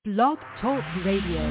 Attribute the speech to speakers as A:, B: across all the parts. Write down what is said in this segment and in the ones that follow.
A: Blog Talk Radio.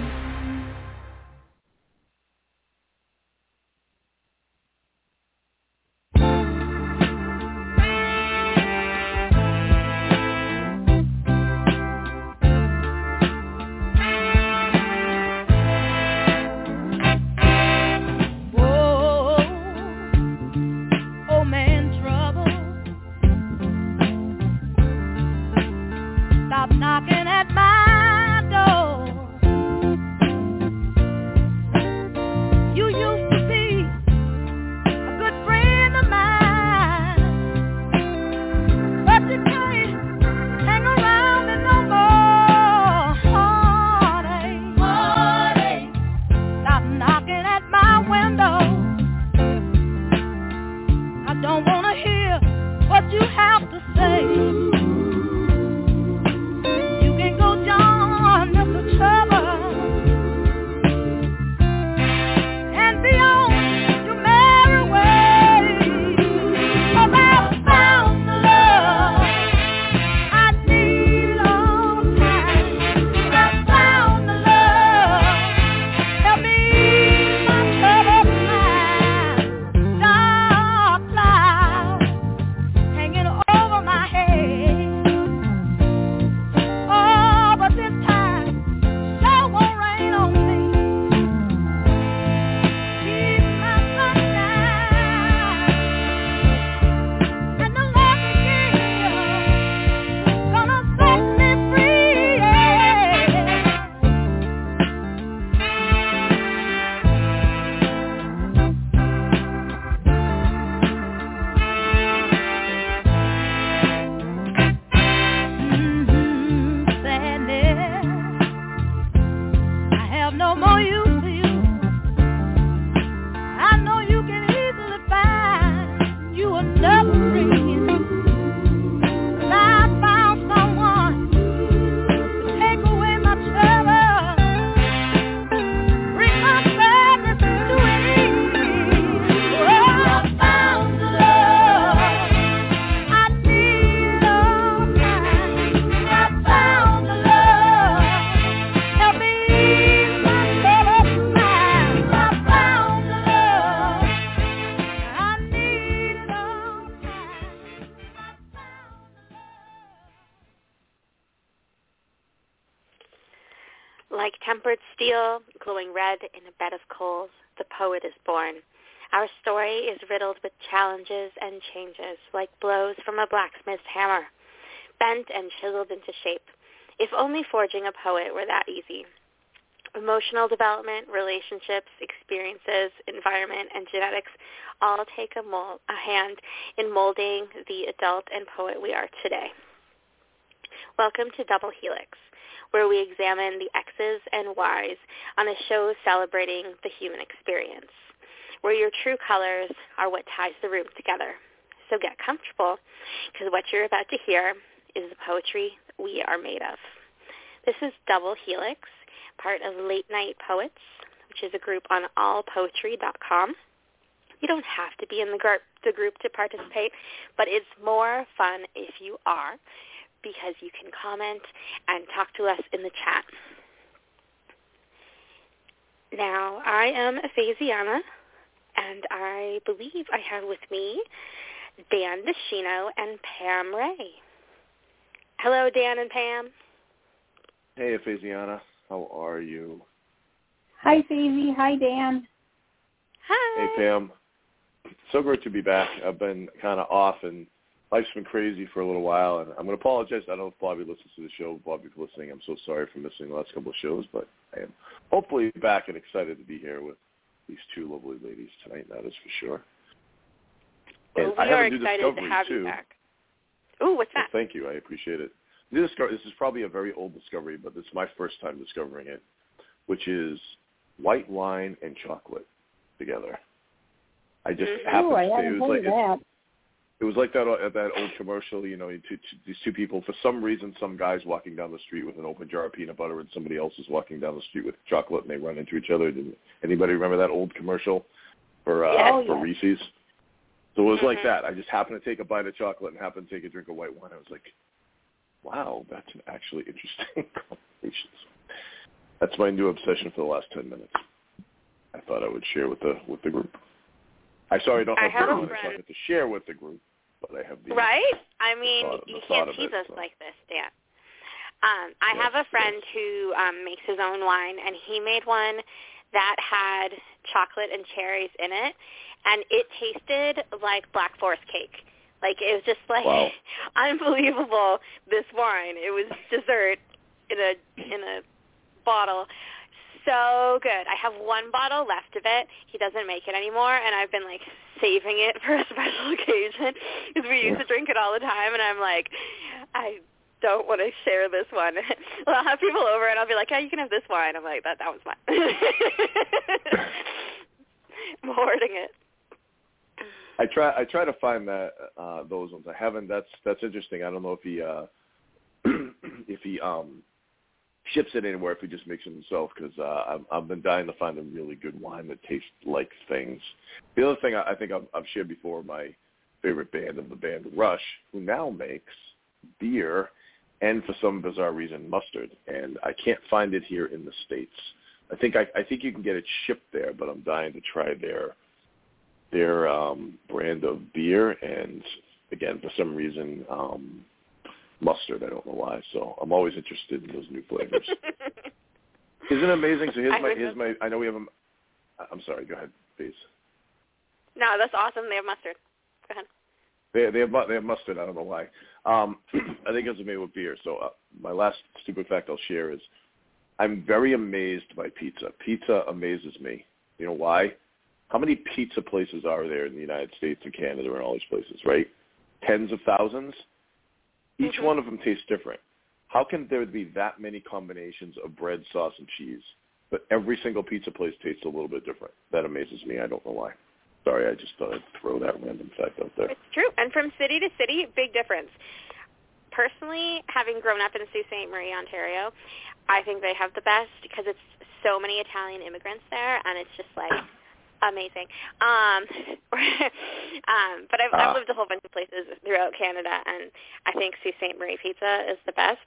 B: Like tempered steel, glowing red in a bed of coals, the poet is born. Our story is riddled with challenges and changes, like blows from a blacksmith's hammer, bent and chiseled into shape. If only forging a poet were that easy. Emotional development, relationships, experiences, environment, and genetics all take a hand in molding the adult and poet we are today. Welcome to Double Helix, where we examine the X's and Y's on a show celebrating the human experience, where your true colors are what ties the room together. So get comfortable, because what you're about to hear is the poetry we are made of. This is Double Helix, part of Late Night Poets, which is a group on allpoetry.com. You don't have to be in the group to participate, but it's more fun if you are, because you can comment and talk to us in the chat. Now, I am Faziana, and I believe I have with me Dan Deschino and Pam Ray. Hello, Dan and Pam.
C: Hey, Faziana. How are you?
D: Hi, Fazi. Hi, Dan.
B: Hi.
C: Hey, Pam. So great to be back. I've been kind of off, and life's been crazy for a little while, and I'm going to apologize. I don't know if Bobby listens to the show. Bobby, for listening, I'm so sorry for missing the last couple of shows, but I am hopefully back and excited to be here with these two lovely ladies tonight, that is for sure.
B: Well, we are excited to have you back. Ooh, what's that?
C: Well, thank you. I appreciate it. This is probably a very old discovery, but this is my first time discovering it, which is white wine and chocolate together. I just happened to say it was like that old commercial, you know, these two people, for some reason, some guy's walking down the street with an open jar of peanut butter and somebody else is walking down the street with chocolate and they run into each other. Did anybody remember that old commercial for Reese's? So it was like that. I just happened to take a bite of chocolate and happened to take a drink of white wine. I was like, wow, that's an actually interesting conversation. That's my new obsession for the last 10 minutes. I thought I would share with the group. I don't have the to share with the group, but I have the
B: right. I mean, you can't tease us like this, Dan. I have a friend who makes his own wine, and he made one that had chocolate and cherries in it, and it tasted like Black Forest cake. Like, it was just like unbelievable. This wine, it was dessert in a bottle. So good. I have one bottle left of it. He doesn't make it anymore, and I've been, like, saving it for a special occasion because we used to drink it all the time, and I'm like, I don't want to share this one. Well, I'll have people over, and I'll be like, yeah, you can have this wine. I'm like, that was mine. I'm hoarding it.
C: I try to find that those ones. I haven't. That's interesting. I don't know if he ships it anywhere, if he just makes it himself, because I've been dying to find a really good wine that tastes like things. The other thing I think I've shared before, my favorite band of the band Rush, who now makes beer and for some bizarre reason mustard, and I can't find it here in the States. I think you can get it shipped there, but I'm dying to try their brand of beer, and again, for some reason, mustard. I don't know why. So I'm always interested in those new flavors. Isn't it amazing? So here's my. I know we have a. I'm sorry. Go ahead, please.
B: No, that's awesome. They have mustard. Go ahead.
C: They have mustard. I don't know why. I think it's made with beer. So my last stupid fact I'll share is, I'm very amazed by pizza. Pizza amazes me. You know why? How many pizza places are there in the United States and Canada and all these places, right? Tens of thousands. Each one of them tastes different. How can there be that many combinations of bread, sauce, and cheese, but every single pizza place tastes a little bit different? That amazes me. I don't know why. Sorry, I just thought I'd throw that random fact out there.
B: It's true. And from city to city, big difference. Personally, having grown up in Sault Ste. Marie, Ontario, I think they have the best because it's so many Italian immigrants there, and it's just like amazing. But I've lived a whole bunch of places throughout Canada, and I think Sault Ste. Marie pizza is the best.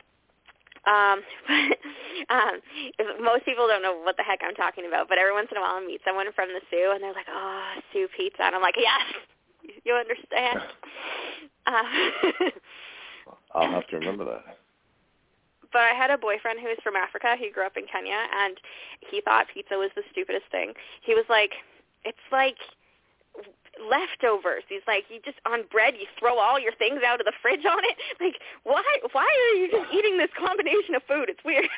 B: Most people don't know what the heck I'm talking about, but every once in a while I meet someone from the Sioux, and they're like, oh, Sioux pizza. And I'm like, yes, you understand.
C: I'll have to remember that.
B: But I had a boyfriend who was from Africa. He grew up in Kenya, and he thought pizza was the stupidest thing. He was like, it's like leftovers. He's like, you just, on bread, you throw all your things out of the fridge on it. Like, why are you just eating this combination of food? It's weird.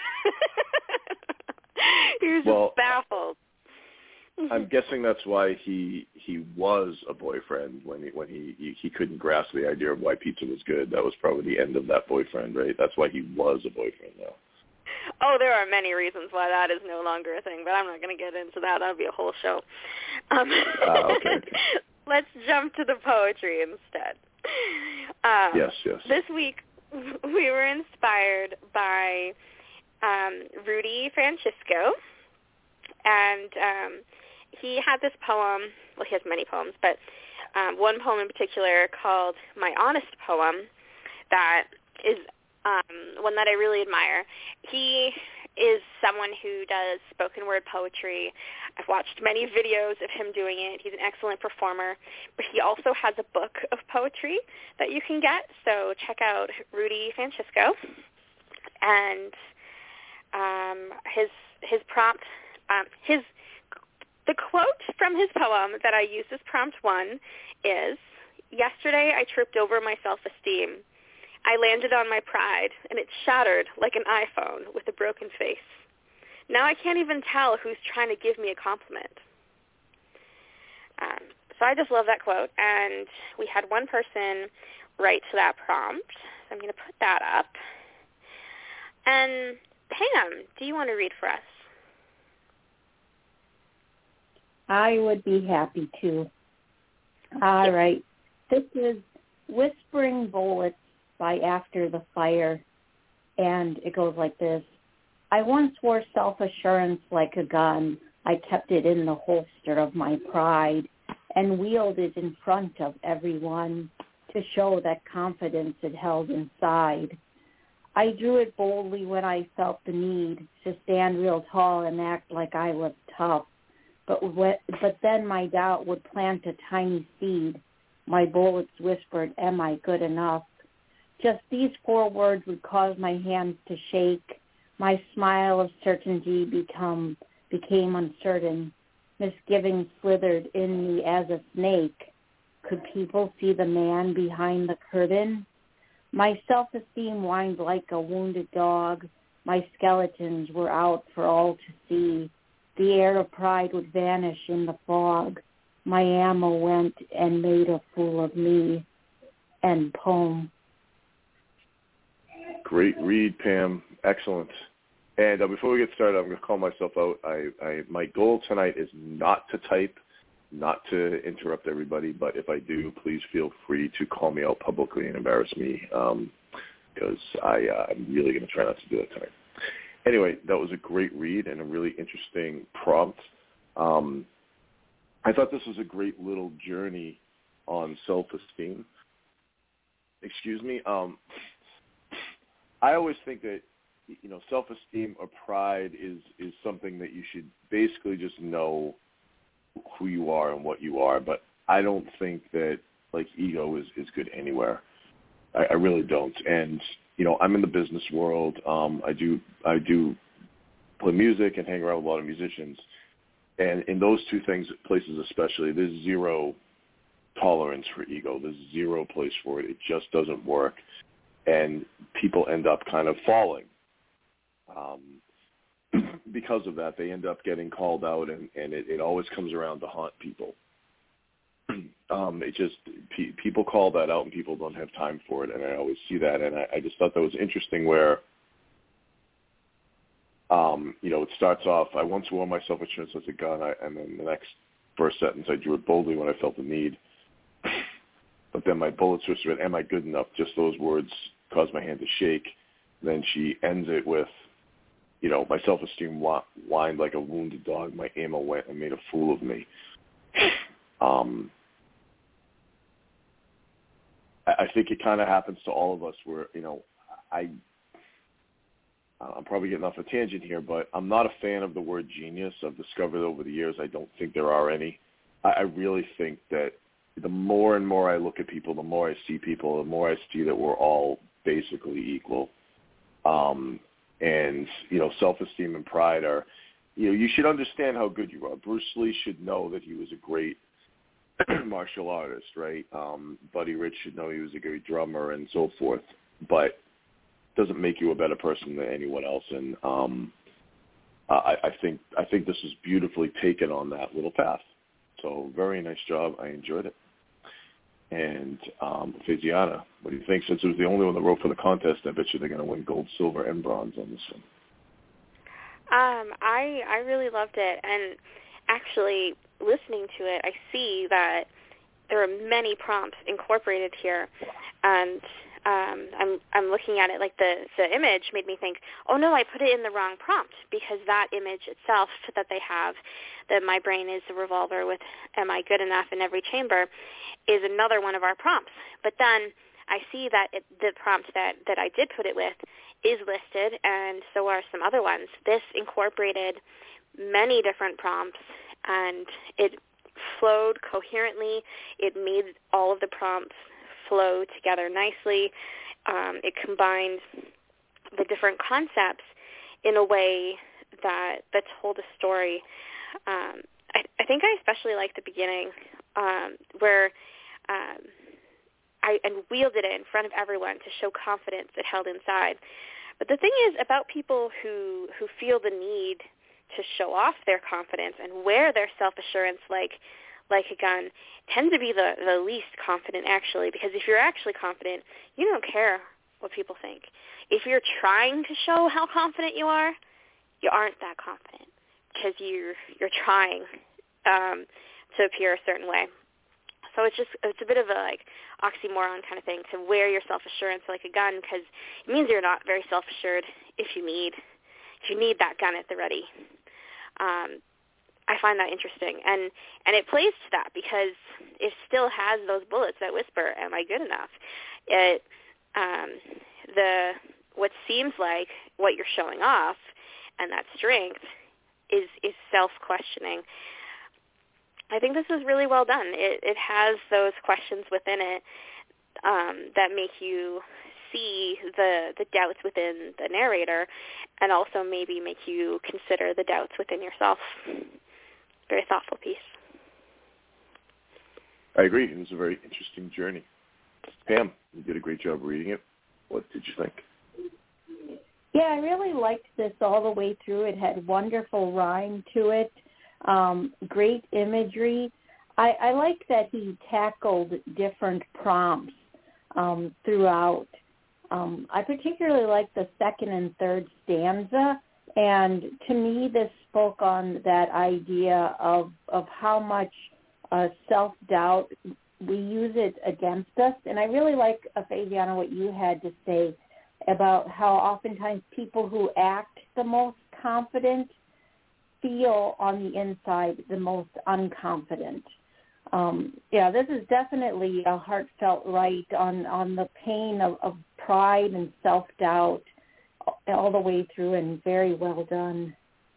B: He was just baffled.
C: I'm guessing that's why he was a boyfriend when he couldn't grasp the idea of why pizza was good. That was probably the end of that boyfriend, right? That's why he was a boyfriend now.
B: Oh, there are many reasons why that is no longer a thing, but I'm not going to get into that. That would be a whole show.
C: Okay.
B: Let's jump to the poetry instead.
C: Yes.
B: This week we were inspired by Rudy Francisco, and he had this poem. Well, he has many poems, but one poem in particular called My Honest Poem that is one that I really admire. He is someone who does spoken word poetry. I've watched many videos of him doing it. He's an excellent performer, but he also has a book of poetry that you can get, so check out Rudy Francisco. And his prompt, the quote from his poem that I used as prompt 1 is, "Yesterday I tripped over my self-esteem. I landed on my pride, and it shattered like an iPhone with a broken face. Now I can't even tell who's trying to give me a compliment." So I just love that quote, and we had one person write to that prompt, so I'm going to put that up. And Pam, do you want to read for us?
D: I would be happy to. All right. This is Whispering Bullets by After the Fire, and it goes like this. I once wore self-assurance like a gun. I kept it in the holster of my pride and wielded it in front of everyone to show that confidence it held inside. I drew it boldly when I felt the need to stand real tall and act like I was tough. But then my doubt would plant a tiny seed. My bullets whispered, "Am I good enough?" Just these 4 words would cause my hands to shake. My smile of certainty became uncertain. Misgivings slithered in me as a snake. Could people see the man behind the curtain? My self-esteem whined like a wounded dog. My skeletons were out for all to see. The air of pride would vanish in the fog. My ammo went and made a fool of me. End poem.
C: Great read, Pam. Excellent. And before we get started, I'm going to call myself out. My goal tonight is not to type, not to interrupt everybody, but if I do, please feel free to call me out publicly and embarrass me, because I'm really going to try not to do that tonight. Anyway, that was a great read and a really interesting prompt. I thought this was a great little journey on self-esteem. Excuse me. I always think that, self-esteem or pride is something that you should basically just know who you are and what you are. But I don't think that, ego is good anywhere. I really don't. And, I'm in the business world. I do play music and hang around with a lot of musicians. And in those two places especially, there's zero tolerance for ego. There's zero place for it. It just doesn't work. And people end up kind of falling. Because of that, they end up getting called out, and it always comes around to haunt people. People call that out, and people don't have time for it, and I always see that. And I just thought that was interesting where, it starts off, I once wore my self-assurance as a gun, and then the next first sentence, I drew it boldly when I felt the need. But then my bullets whispered, "Am I good enough?" Just those words caused my hand to shake. Then she ends it with, my self-esteem whined like a wounded dog. My ammo went and made a fool of me. I think it kind of happens to all of us where, I'm probably getting off a tangent here, but I'm not a fan of the word genius. I've discovered over the years I don't think there are any. I really think that the more and more I look at people, the more I see people, the more I see that we're all basically equal. And, self-esteem and pride are, you should understand how good you are. Bruce Lee should know that he was a great martial artist, right? Buddy Rich should know he was a great drummer and so forth, but doesn't make you a better person than anyone else. And I think this is beautifully taken on that little path. So very nice job. I enjoyed it. And Faziana, what do you think? Since it was the only one that wrote for the contest, I bet you they're going to win gold, silver, and bronze on this one.
B: I really loved it, and actually listening to it, I see that there are many prompts incorporated here, and I'm looking at it like the image made me think, oh no, I put it in the wrong prompt, because that image itself that they have, that my brain is a revolver with "Am I good enough" in every chamber, is another one of our prompts. But then I see that the prompt that I did put it with is listed, and so are some other ones. This incorporated many different prompts, and it flowed coherently. It made all of the prompts flow together nicely. It combined the different concepts in a way that told a story. I think I especially liked the beginning where I wielded it in front of everyone to show confidence it held inside. But the thing is about people who feel the need to show off their confidence and wear their self-assurance like a gun tend to be the least confident, actually, because if you're actually confident, you don't care what people think. If you're trying to show how confident you aren't that confident because you're trying to appear a certain way. So it's a bit of a oxymoron kind of thing to wear your self-assurance like a gun, because it means you're not very self-assured if you need that gun at the ready. I find that interesting, and it plays to that because it still has those bullets that whisper, "Am I good enough?" what seems like what you're showing off and that strength is self-questioning. I think this is really well done. It has those questions within it that make you see the doubts within the narrator, and also maybe make you consider the doubts within yourself. Very thoughtful piece.
C: I agree. It was a very interesting journey. Pam, you did a great job reading it. What did you think?
D: Yeah, I really liked this all the way through. It had wonderful rhyme to it, great imagery. I like that he tackled different prompts throughout. I particularly like the second and third stanza, and to me this spoke on that idea of how much self-doubt we use it against us. And I really like, Fabiana, what you had to say about how oftentimes people who act the most confident feel on the inside the most unconfident. This is definitely a heartfelt write on the pain of pride and self-doubt all the way through, and very well done.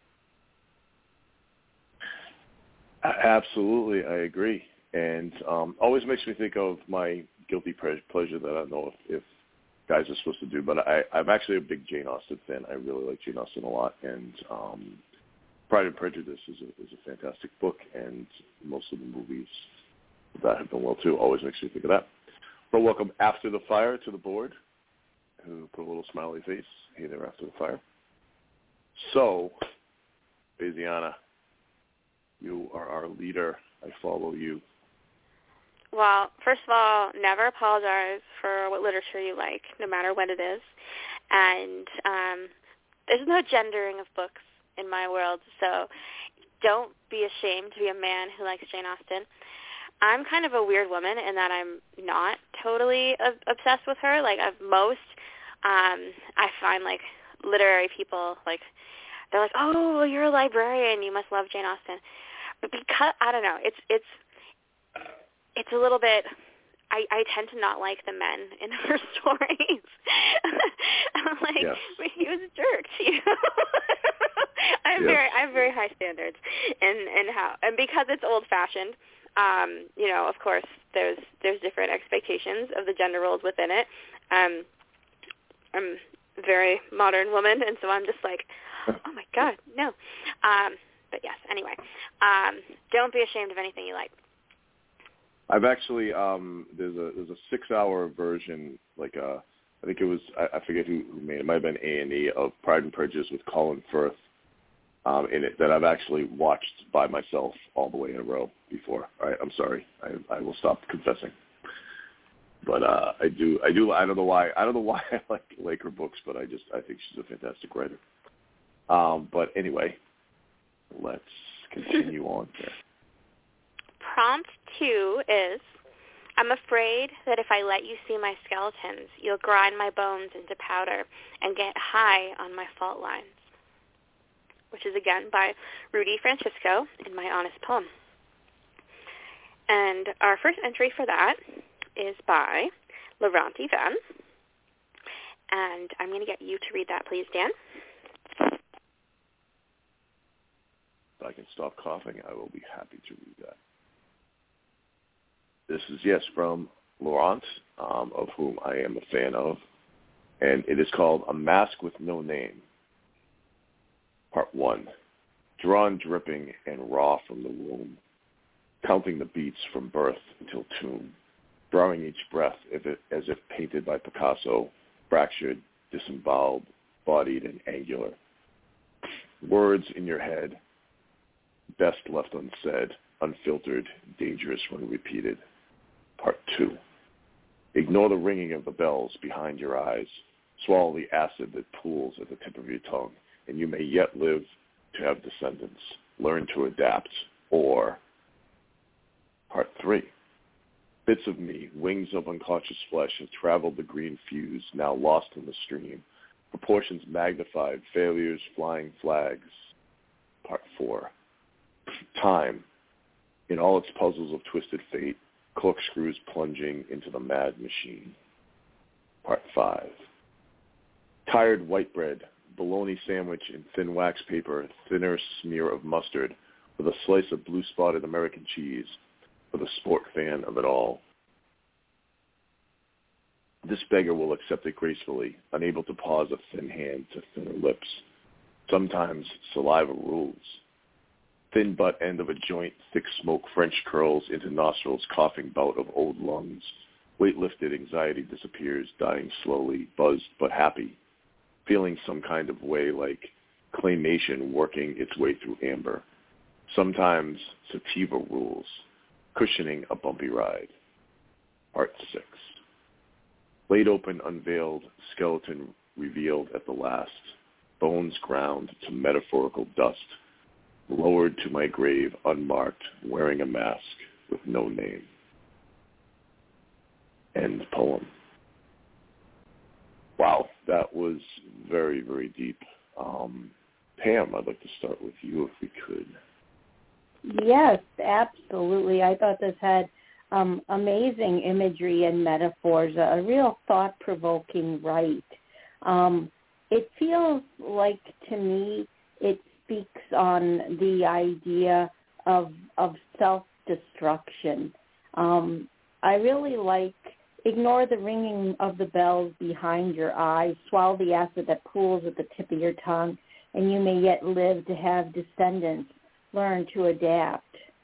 C: Absolutely, I agree. And always makes me think of my guilty pleasure that I don't know if guys are supposed to do, but I'm actually a big Jane Austen fan. I really like Jane Austen a lot, and Pride and Prejudice is a fantastic book, and most of the movies that have done well too. Always makes me think of that. But welcome After the Fire to the board, who put a little smiley face. Hey there, After the Fire. So, Fabiana, you are our leader. I follow you.
B: Well, first of all, never apologize for what literature you like, no matter what it is. And there's no gendering of books in my world, so don't be ashamed to be a man who likes Jane Austen. I'm kind of a weird woman in that I'm not totally obsessed with her. Like, I find, like, literary people, like, they're like, oh, you're a librarian, you must love Jane Austen. But because, I don't know, it's a little bit, I tend to not like the men in her stories. I'm like,
C: yes.
B: He was a jerk to you. I have very high standards and because it's old fashioned, of course there's different expectations of the gender roles within it. I'm a very modern woman, and so I'm just like, oh my God, no. But yes, anyway, don't be ashamed of anything you like.
C: I've actually there's a 6-hour version, like I think it was I forget who made it. It might have been A&E of Pride and Prejudice with Colin Firth in it that I've actually watched by myself all the way in a row before. All right, I'm sorry, I will stop confessing. But I don't know why I like her books, but I think she's a fantastic writer. But anyway, let's continue on here.
B: Prompt 2 is, I'm afraid that if I let you see my skeletons, you'll grind my bones into powder and get high on my fault lines, which is again by Rudy Francisco in My Honest Poem. And our first entry for that is by Laurent Yvan. And I'm going to get you to read that, please, Dan.
C: If I can stop coughing, I will be happy to read that. This is, yes, from Laurent, of whom I am a fan of, and it is called A Mask with No Name. Part 1. Drawn dripping and raw from the womb, counting the beats from birth until tomb, drawing each breath as if painted by Picasso, fractured, disemboweled, bodied, and angular. Words in your head, best left unsaid, unfiltered, dangerous when repeated. Part 2. Ignore the ringing of the bells behind your eyes. Swallow the acid that pools at the tip of your tongue, and you may yet live to have descendants. Learn to adapt. Or Part 3. Bits of me, wings of unconscious flesh, have traveled the green fuse, now lost in the stream. Proportions magnified, failures, flying flags. Part 4. Time, in all its puzzles of twisted fate, corkscrews plunging into the mad machine. Part 5. tired white bread, bologna sandwich in thin wax paper, thinner smear of mustard, with a slice of blue-spotted American cheese for the sport fan of it all. This beggar will accept it gracefully, unable to pause a thin hand to thinner lips. Sometimes saliva rules. Thin butt end of a joint, thick smoke French curls into nostrils, coughing bout of old lungs. Weight lifted, anxiety disappears, dying slowly, buzzed but happy, feeling some kind of way like claymation working its way through amber. Sometimes sativa rules, cushioning a bumpy ride. Part 6. Laid open, unveiled, skeleton revealed at the last, bones ground to metaphorical dust, lowered to my grave unmarked, wearing a mask with no name. End poem. Wow, that was very, very deep. Pam, I'd like to start with you if we could.
D: Yes, absolutely. I thought this had amazing imagery and metaphors, a real thought-provoking write. It feels like, to me, it speaks on the idea of self-destruction. I really like, ignore the ringing of the bells behind your eyes, swallow the acid that pools at the tip of your tongue, and you may yet live to have descendants learn to adapt.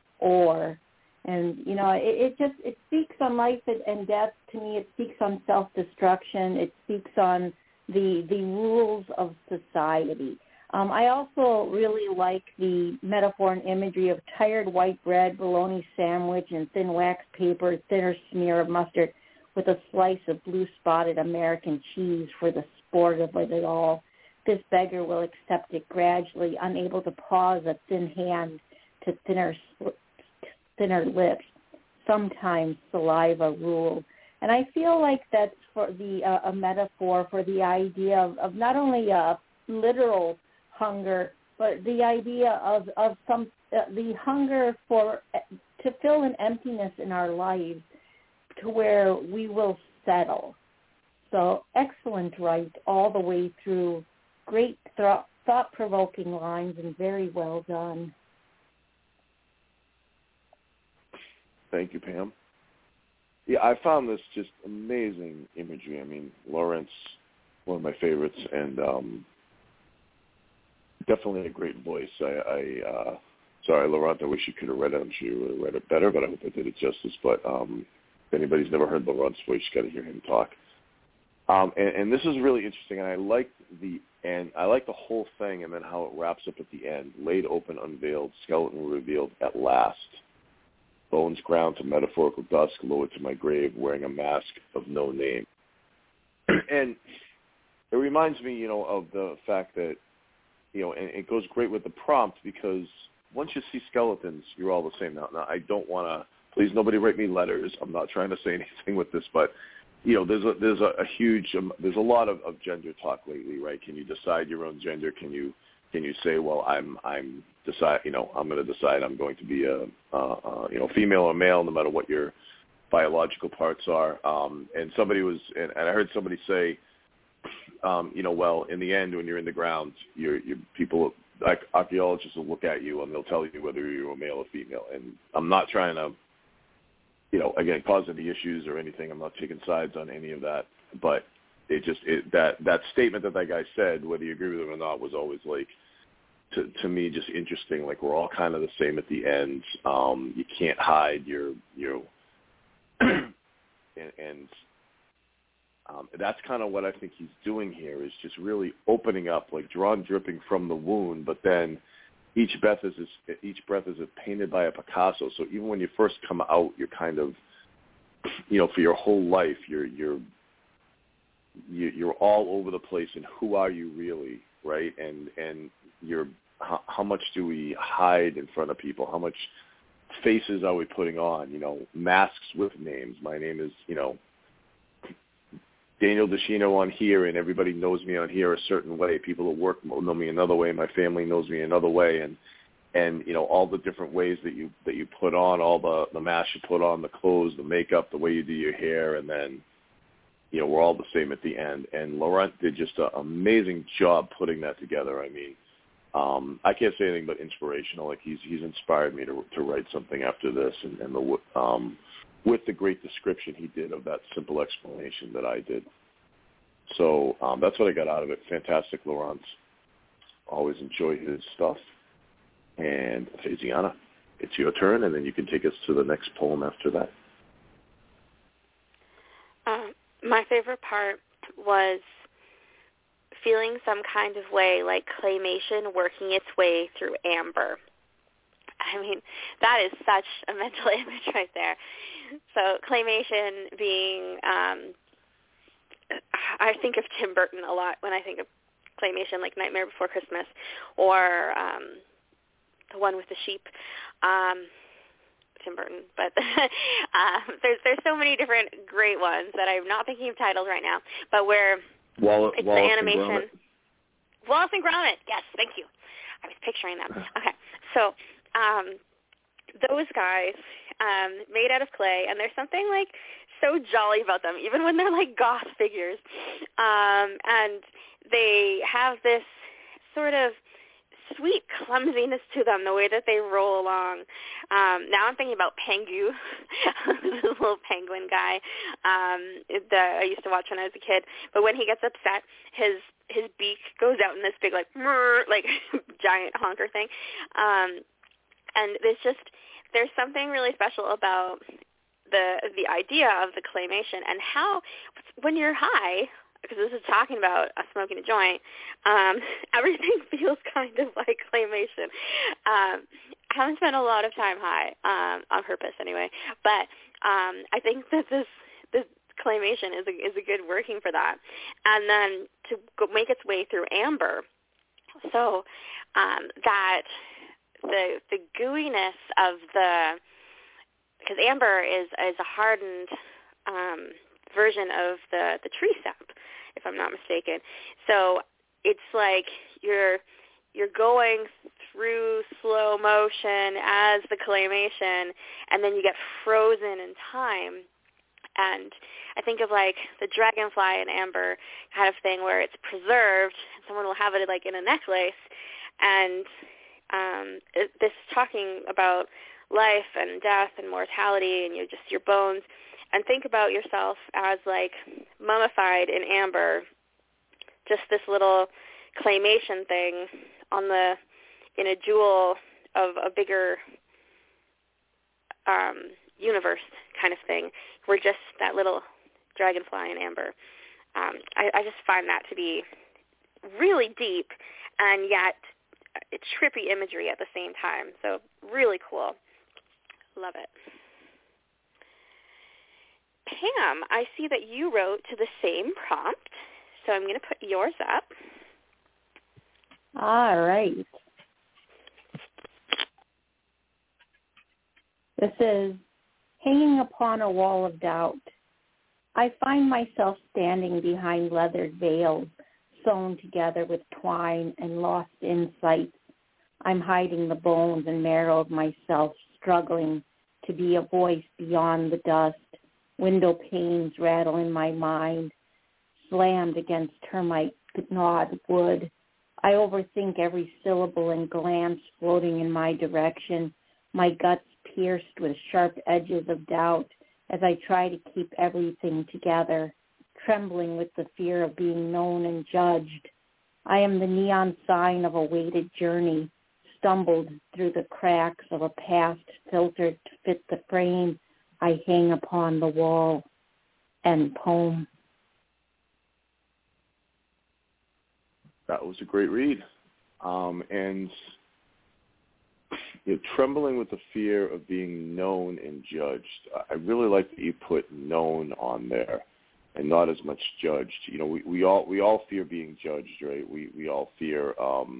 D: It speaks on life and death. To me, it speaks on self-destruction. It speaks on the rules of society. I also really like the metaphor and imagery of tired white bread, bologna sandwich, and thin wax paper, thinner smear of mustard with a slice of blue-spotted American cheese for the sport of it all. This beggar will accept it gradually, unable to pause a thin hand to thinner lips. Sometimes saliva rules. And I feel like that's for a metaphor for the idea of not only a literal hunger, but the idea of the hunger to fill an emptiness in our lives to where we will settle. So excellent write all the way through. Great thought-provoking lines and very well done.
C: Thank you, Pam. Yeah, I found this just amazing imagery. I mean, Lawrence, one of my favorites, and definitely a great voice. Sorry, Laurent, I wish you could have read it. I'm sure you would have read it better, but I hope I did it justice. But if anybody's never heard Laurent's voice, you got to hear him talk. And this is really interesting, and I like the end. I like the whole thing, and then how it wraps up at the end. Laid open, unveiled, skeleton revealed at last. Bones ground to metaphorical dusk, lowered to my grave, wearing a mask of no name. And it reminds me, of the fact that, and it goes great with the prompt, because once you see skeletons, you're all the same. Now I don't want to, please nobody write me letters. I'm not trying to say anything with this, but there's a huge, there's a lot of gender talk lately, right? Can you decide your own gender? Can you say, well, I'm going to decide I'm going to be a female or male, no matter what your biological parts are. And somebody was, and I heard somebody say, well, in the end, when you're in the ground, your people, like archaeologists will look at you and they'll tell you whether you're a male or female. And I'm not trying to, again, cause any issues or anything. I'm not taking sides on any of that. But that statement that guy said, whether you agree with it or not, was always like, to me, just interesting. Like, we're all kind of the same at the end. You can't hide your and that's kind of what I think he's doing here, is just really opening up, like drawn dripping from the wound, but then each breath is painted by a Picasso. So even when you first come out, you're kind of, for your whole life, you're all over the place. And who are you really, right? And how much do we hide in front of people? How much faces are we putting on? Masks with names. My name is, Daniel DeShino on here, and everybody knows me on here a certain way. People at work know me another way. My family knows me another way, and all the different ways that you put on, all the masks you put on, the clothes, the makeup, the way you do your hair, and then we're all the same at the end. And Laurent did just an amazing job putting that together. I mean, I can't say anything but inspirational. Like he's inspired me to write something after this, and with the great description he did of that simple explanation that I did. So that's what I got out of it. Fantastic, Laurent. Always enjoy his stuff. And Faisiana, it's your turn, and then you can take us to the next poem after that.
B: My favorite part was feeling some kind of way like claymation working its way through amber. I mean, that is such a mental image right there. So claymation being, I think of Tim Burton a lot when I think of claymation, like Nightmare Before Christmas, or the one with the sheep. Tim Burton, but there's so many different great ones that I'm not thinking of titles right now, but where it's the animation. Wallace and Gromit. Yes, thank you. I was picturing them. Okay, so those guys made out of clay, and there's something like so jolly about them, even when they're like goth figures, and they have this sort of sweet clumsiness to them, the way that they roll along. Now I'm thinking about Pengu, this little penguin guy that I used to watch when I was a kid. But when he gets upset, his beak goes out in this big like giant honker thing. And there's something really special about the idea of the claymation and how when you're high, because this is talking about smoking a joint, everything feels kind of like claymation. I haven't spent a lot of time high, on purpose anyway, but I think that this claymation is a good working for that. And then to make its way through amber, so that the gooiness of because amber is a hardened version of the tree sap, if I'm not mistaken. So it's like you're going through slow motion as the claymation, and then you get frozen in time. And I think of like the dragonfly in amber kind of thing, where it's preserved. Someone will have it like in a necklace, and this is talking about life and death and mortality, and your bones. And think about yourself as like mummified in amber, just this little claymation thing in a jewel of a bigger universe kind of thing. We're just that little dragonfly in amber. I just find that to be really deep and yet trippy imagery at the same time. So really cool. Love it. Pam, I see that you wrote to the same prompt, so I'm going to put yours up.
D: All right. This is Hanging Upon a Wall of Doubt. I find myself standing behind leathered veils sewn together with twine and lost insights. I'm hiding the bones and marrow of myself, struggling to be a voice beyond the dust. Window panes rattle in my mind, slammed against termite-gnawed wood. I overthink every syllable and glance floating in my direction, my guts pierced with sharp edges of doubt as I try to keep everything together, trembling with the fear of being known and judged. I am the neon sign of a weighted journey, stumbled through the cracks of a past filtered to fit the frame I hang upon the wall. End poem.
C: That was a great read. And trembling with the fear of being known and judged. I really like that you put known on there and not as much judged. We all fear being judged, right? We all fear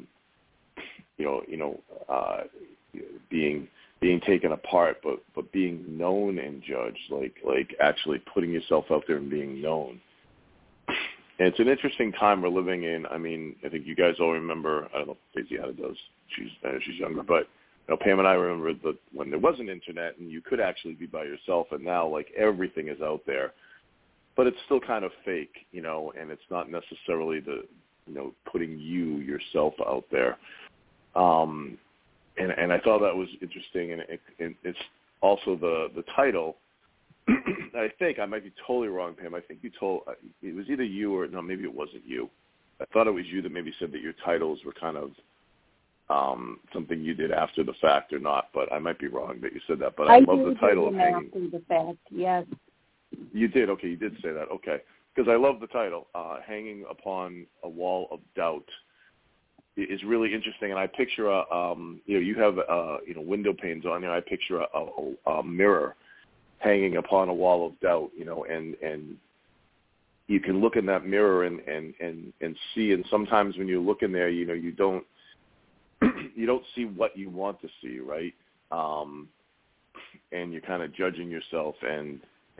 C: being taken apart, but being known and judged, like actually putting yourself out there and being known. And it's an interesting time we're living in. I mean, I think you guys all remember, I don't know if Faisiana does, she's younger, but Pam and I remember when there wasn't internet and you could actually be by yourself, and now like everything is out there. but it's still kind of fake, and it's not necessarily the, putting yourself out there. And I thought that was interesting, and it's also the title. I think, I might be totally wrong, Pam. I think you told, it was either you or, no, maybe it wasn't you. I thought it was you that maybe said that your titles were kind of something you did after the fact or not, but I might be wrong that you said that. But I love the title of Hanging.
D: After the fact, yes.
C: You did? Okay, you did say that. Okay. Because I love the title, Hanging Upon a Wall of Doubt. Is really interesting, and I picture you have window panes on there. I picture a mirror hanging upon a wall of doubt, and you can look in that mirror and see. And sometimes when you look in there, you don't see what you want to see, right? And you're kind of judging yourself, and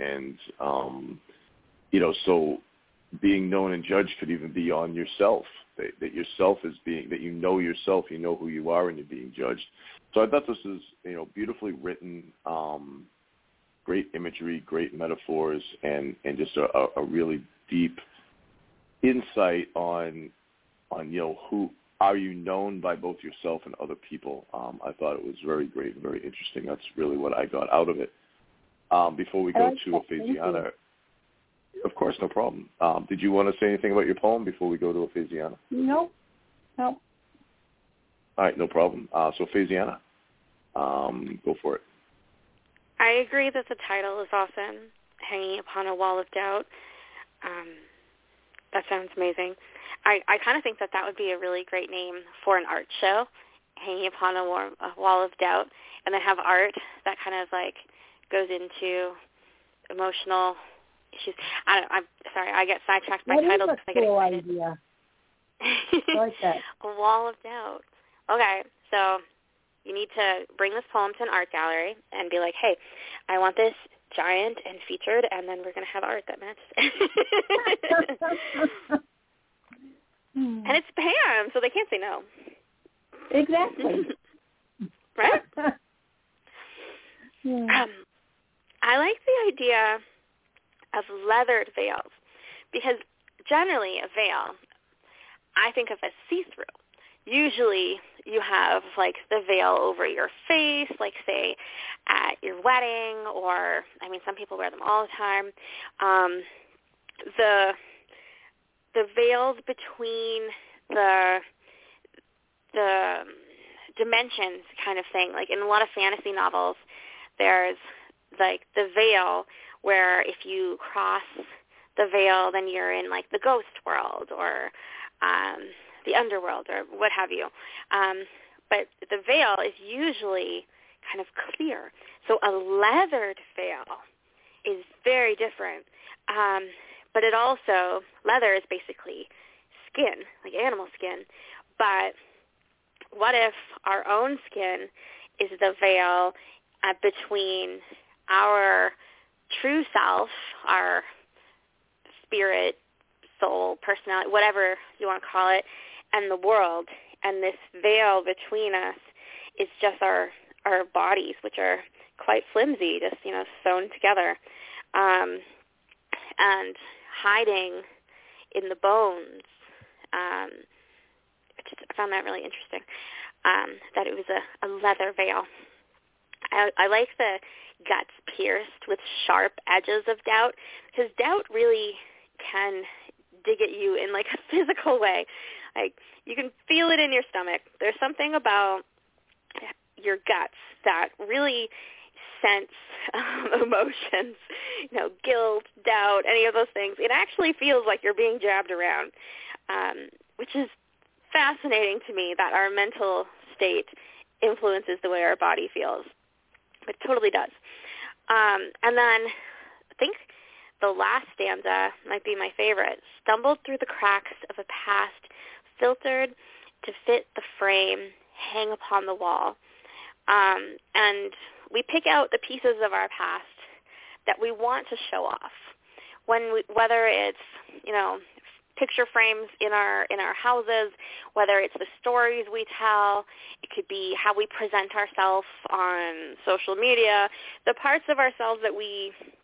C: so being known and judged could even be on yourself. That yourself is being, that yourself, you know who you are, and you're being judged. So I thought this is, beautifully written, great imagery, great metaphors, and just a really deep insight on who are you known by both yourself and other people. I thought it was very great and very interesting. That's really what I got out of it. Before we go to Ephesiana. Of course, no problem. Did you want to say anything about your poem before we go to Ephesiana?
D: No.
C: All right, no problem. So Ephesiana, go for it.
B: I agree that the title is awesome, Hanging Upon a Wall of Doubt. That sounds amazing. I kind of think that would be a really great name for an art show, Hanging Upon a Wall of Doubt, and then have art that kind of like goes into emotional issues. I'm sorry, I get sidetracked by titles because I get excited.
D: Idea. I like that.
B: A Wall of Doubt. Okay, so you need to bring this poem to an art gallery and be like, hey, I want this giant and featured, and then we're going to have art that matches. And it's Pam, so they can't say no.
D: Exactly.
B: Right? I like the idea of leathered veils, because generally a veil I think of as see-through. Usually you have like the veil over your face, like say at your wedding, or some people wear them all the time. The veils between the dimensions kind of thing. Like in a lot of fantasy novels, there's like the veil where if you cross the veil, then you're in like the ghost world or the underworld or what have you. But the veil is usually kind of clear. So a leathered veil is very different. But it also, leather is basically skin, like animal skin. But what if our own skin is the veil between our true self, our spirit, soul, personality, whatever you want to call it, and the world, and this veil between us is just our bodies, which are quite flimsy, just, sewn together, and hiding in the bones. I found that really interesting, that it was a leather veil. I like the guts pierced with sharp edges of doubt, because doubt really can dig at you in like a physical way. Like you can feel it in your stomach. There's something about your guts that really sense emotions, guilt, doubt, any of those things. It actually feels like you're being jabbed around, which is fascinating to me, that our mental state influences the way our body feels. It totally does. And then I think the last stanza might be my favorite. Stumbled through the cracks of a past, filtered to fit the frame, hang upon the wall. And we pick out the pieces of our past that we want to show off. Whether it's, picture frames in our houses, whether it's the stories we tell, it could be how we present ourselves on social media, the parts of ourselves that we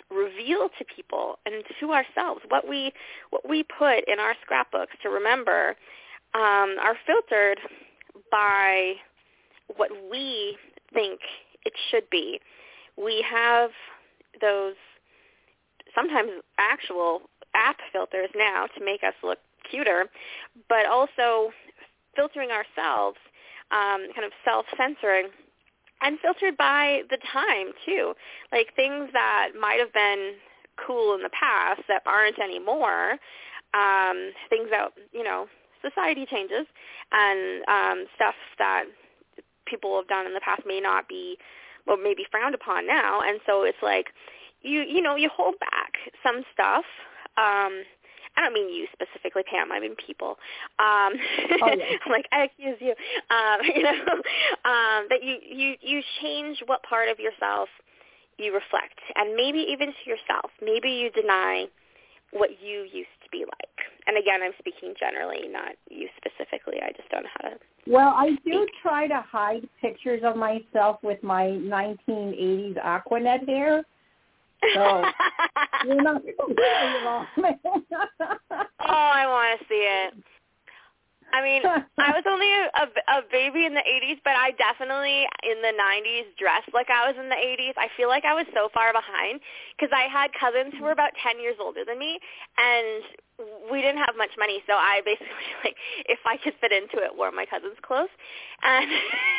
B: reveal to people and to ourselves, what we put in our scrapbooks to remember, are filtered by what we think it should be. We have those sometimes actual app filters now to make us look cuter, but also filtering ourselves, kind of self-censoring, and filtered by the time too. Like things that might have been cool in the past that aren't anymore, things that, society changes, and stuff that people have done in the past may not be, well, maybe frowned upon now. And so it's like, you hold back some stuff. I don't mean you specifically, Pam. I mean people. Like I accuse you. That you change what part of yourself you reflect, and maybe even to yourself. Maybe you deny what you used to be like. And again, I'm speaking generally, not you specifically. I just don't know how to.
D: Well, I do try to hide pictures of myself with my 1980s Aquanet hair. So you're not really wrong.
B: Oh, I want to see it. I mean, I was only a baby in the 80s, but I definitely in the 90s dressed like I was in the 80s. I feel like I was so far behind because I had cousins who were about 10 years older than me, and we didn't have much money, so I basically, like, if I could fit into it, wore my cousin's clothes. And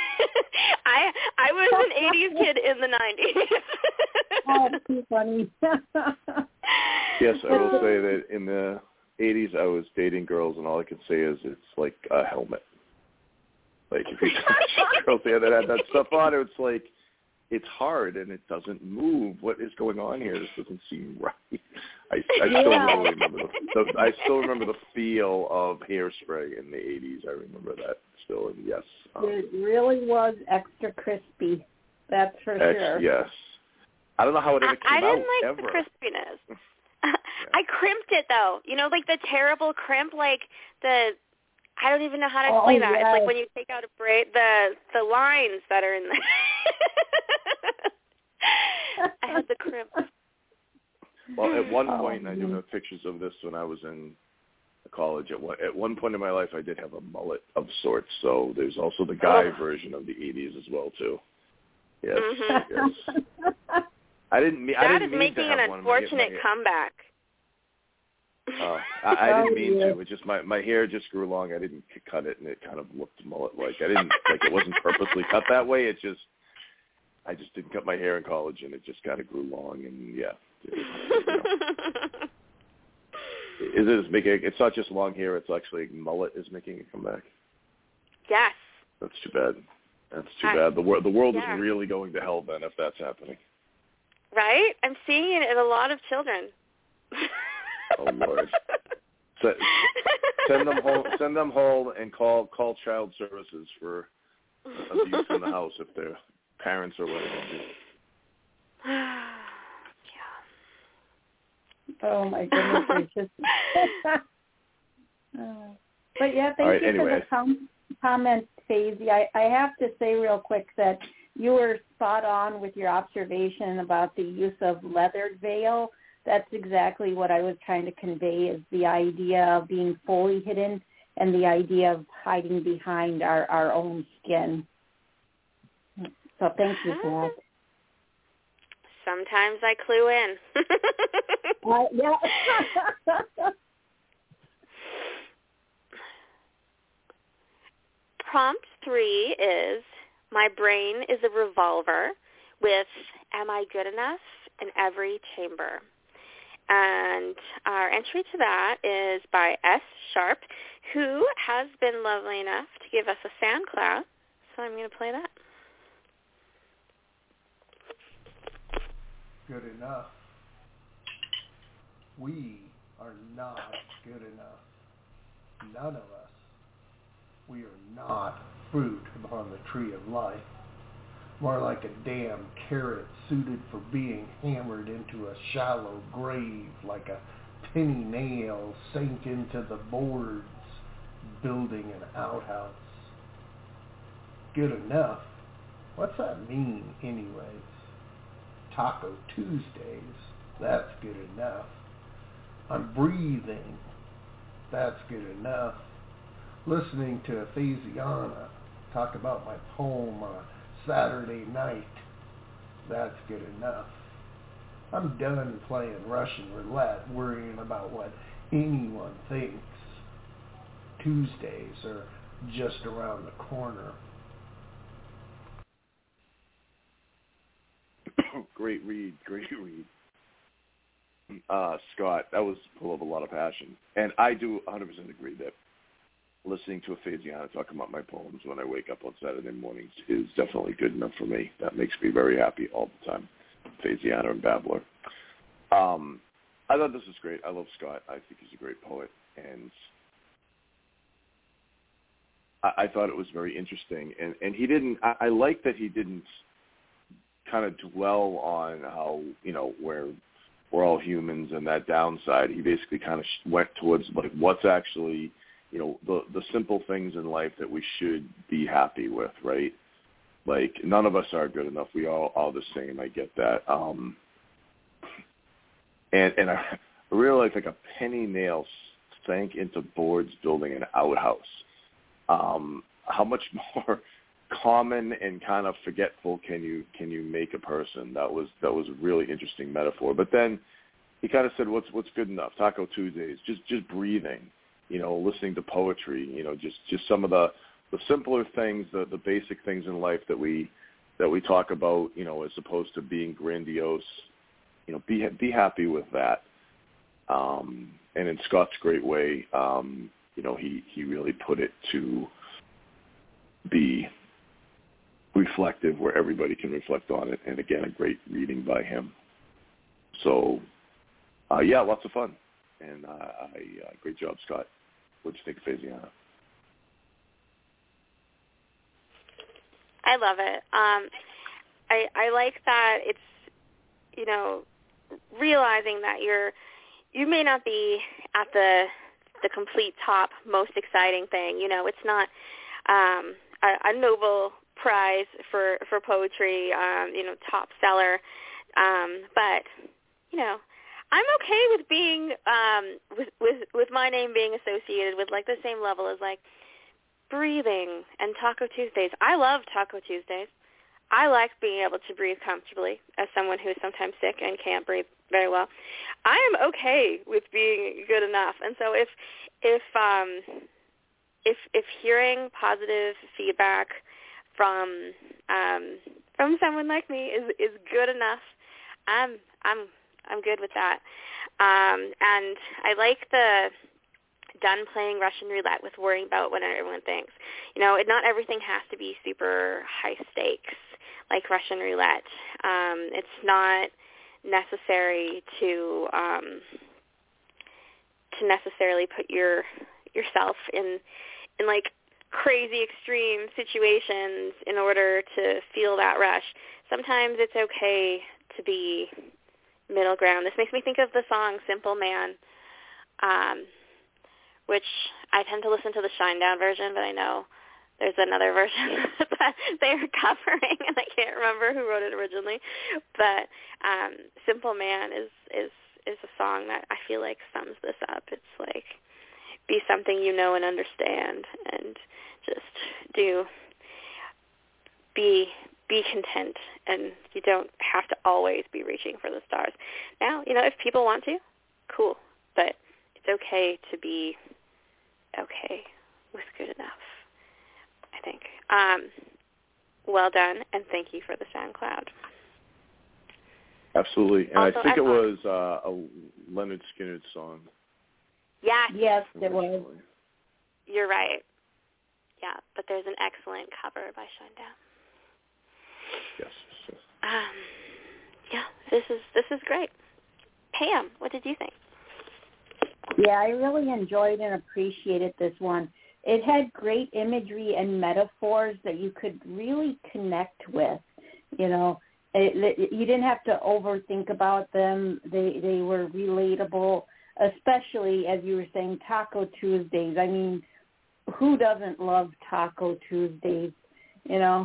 B: I was an 80s kid in the 90s.
D: Oh, that's too funny.
C: Yes, I will say that in the 80s I was dating girls, and all I can say is it's like a helmet. Like if you touch girls that had that stuff on, it's like it's hard and it doesn't move. What is going on here? This doesn't seem right. I still remember the feel of Hairspray in the 80s. I remember that still. And yes,
D: it really was extra crispy. That's for sure.
C: Yes. I don't know how it ever came out.
B: I didn't like
C: ever.
B: the crispiness. I crimped it though. Like the terrible crimp, like I don't even know how to explain that.
D: Yes.
B: It's like when you take out a braid, the lines that are in the I had the crimp.
C: Well, at one point, I do have pictures of this when I was in college. At one point in my life, I did have a mullet of sorts. So there's also the guy version of the 80s as well, too. Yes, yes. I didn't mean
B: making
C: to have
B: an
C: one.
B: Unfortunate comeback.
C: I didn't mean to. It just my hair just grew long. I didn't cut it, and it kind of looked mullet-like. I didn't it wasn't purposely cut that way. I just didn't cut my hair in college, and it just kind of grew long. And yeah, it's not just long hair. It's actually mullet is making a comeback.
B: Yes.
C: That's too bad. That's too bad. The world is really going to hell then if that's happening.
B: Right? I'm seeing it in a lot of children.
C: Oh Lord! Send them home, and call child services for abuse in the house if their parents are letting them do it.
D: Yeah. Oh my goodness gracious! But yeah, thank you for the comment, Faisy. I have to say real quick that you were spot on with your observation about the use of leathered veil. That's exactly what I was trying to convey, is the idea of being fully hidden and the idea of hiding behind our own skin. So thank you for that.
B: Sometimes I clue in.
D: Yeah.
B: Prompt 3 is, my brain is a revolver with am I good enough in every chamber. And our entry to that is by S. Sharp, who has been lovely enough to give us a SoundCloud. So I'm going to play that.
E: Good enough. We are not good enough. None of us. We are not fruit upon the tree of life. More like a damn carrot suited for being hammered into a shallow grave, like a penny nail sank into the boards, building an outhouse. Good enough? What's that mean anyways? Taco Tuesdays That's good enough. I'm breathing. That's good enough. Listening to Ephesiana talk about my poem on a Saturday night. That's good enough. I'm done playing Russian roulette, worrying about what anyone thinks. Tuesdays are just around the corner.
C: Great read. Scott, that was full of a lot of passion. And I do 100% agree that listening to Ephesiana talk about my poems when I wake up on Saturday mornings is definitely good enough for me. That makes me very happy all the time. Ephesiana and Babbler. I thought this was great. I love Scott. I think he's a great poet. And I thought it was very interesting. And he didn't, I like that he didn't kind of dwell on how, we're all humans and that downside. He basically kind of went towards like what's actually, the simple things in life that we should be happy with, right? Like none of us are good enough. We all are the same. I get that. And I really like a penny nail sank into boards building an outhouse. How much more common and kind of forgetful can you make a person? That was a really interesting metaphor. But then he kind of said, what's good enough? Taco Tuesdays, just breathing, listening to poetry, just some of the simpler things, the basic things in life that we talk about, as opposed to being grandiose. Be happy with that. And in Scott's great way, he really put it to be reflective where everybody can reflect on it. And again, a great reading by him. So, lots of fun. And great job, Scott. What do you think of Ephesiana?
B: I love it. I like that it's, realizing that you may not be at the complete top, most exciting thing. It's not a Nobel Prize for poetry, top seller. But, I'm okay with being with my name being associated with like the same level as like breathing and Taco Tuesdays. I love Taco Tuesdays. I like being able to breathe comfortably as someone who is sometimes sick and can't breathe very well. I am okay with being good enough. And so if hearing positive feedback from someone like me is good enough, I'm good with that. And I like the done playing Russian roulette with worrying about what everyone thinks. Not everything has to be super high stakes like Russian roulette. It's not necessary to necessarily put yourself in like crazy extreme situations in order to feel that rush. Sometimes it's okay to be middle ground. This makes me think of the song Simple Man, which I tend to listen to the Shinedown version, but I know there's another version that they're covering, and I can't remember who wrote it originally. But Simple Man is a song that I feel like sums this up. It's like, be something you know and understand, and just be content, and you don't have to always be reaching for the stars. Now, if people want to, cool, but it's okay to be okay with good enough, I think. Well done, and thank you for the SoundCloud.
C: Absolutely. And also, I think it was a Leonard Skinner song.
B: Yes,
D: it was.
B: You're right. Yeah, but there's an excellent cover by Shinedown.
C: Yes.
B: This is great. Pam, what did you think?
D: Yeah, I really enjoyed and appreciated this one. It had great imagery and metaphors that you could really connect with. You didn't have to overthink about them. They were relatable, especially, as you were saying, Taco Tuesdays. I mean, who doesn't love Taco Tuesdays,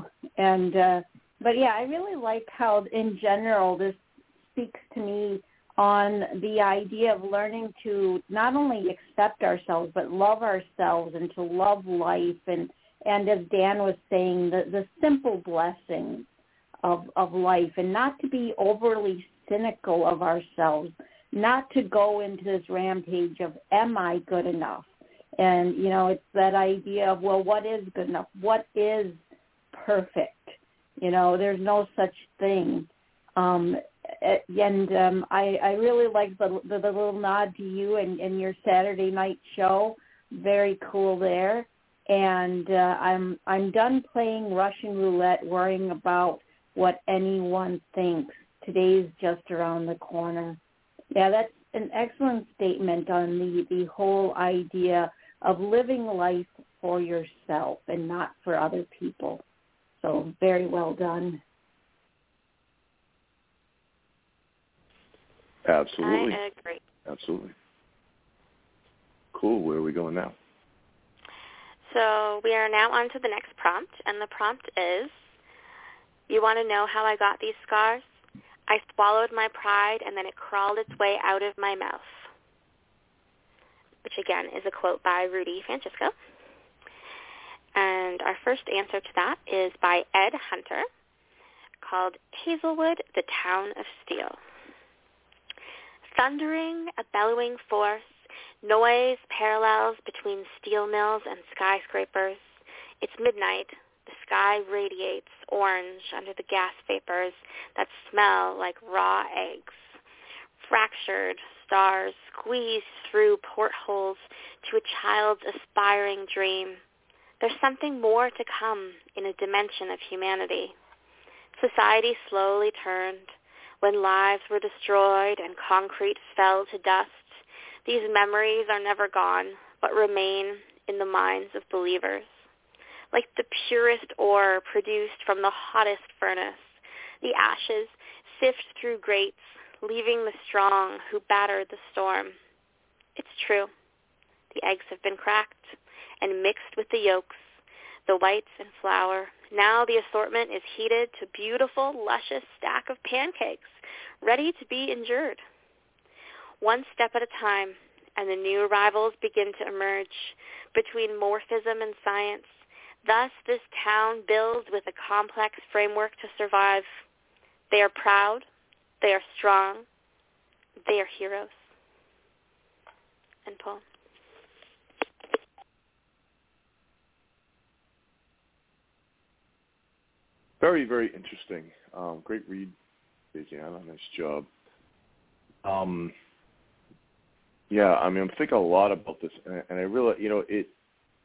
D: And, but yeah, I really like how, in general, this speaks to me on the idea of learning to not only accept ourselves but love ourselves and to love life and as Dan was saying, the simple blessings of life, and not to be overly cynical of ourselves, not to go into this rampage of, am I good enough? And, you know, it's that idea of, well, what is good enough? What is perfect? You know, there's no such thing. I really like the little nod to you and your Saturday night show. Very cool there. And I'm done playing Russian roulette, worrying about what anyone thinks. Today's just around the corner. Yeah, that's an excellent statement on the whole idea of living life for yourself and not for other people. So very well done.
C: Absolutely.
B: I agree.
C: Absolutely. Cool. Where are we going now?
B: So we are now on to the next prompt, and the prompt is, you want to know how I got these scars? I swallowed my pride, and then it crawled its way out of my mouth. Which, again, is a quote by Rudy Francisco. And our first answer to that is by Ed Hunter, called Hazelwood, the Town of Steel. Thundering, a bellowing force, noise parallels between steel mills and skyscrapers. It's midnight. The sky radiates orange under the gas vapors that smell like raw eggs. Fractured stars squeeze through portholes to a child's aspiring dream. There's something more to come in a dimension of humanity. Society slowly turned. When lives were destroyed and concrete fell to dust, these memories are never gone, but remain in the minds of believers. Like the purest ore produced from the hottest furnace, the ashes sift through grates, leaving the strong who battered the storm. It's true. The eggs have been cracked and mixed with the yolks, the whites and flour. Now the assortment is heated to beautiful, luscious stack of pancakes, ready to be endured. One step at a time, and the new arrivals begin to emerge between morphism and science. Thus, this town builds with a complex framework to survive. They are proud. They are strong. They are heroes. And Paul.
C: Very, very interesting. Great read, Anna. Nice job. Yeah, I mean, I'm thinking a lot about this, and I realize, you know, it.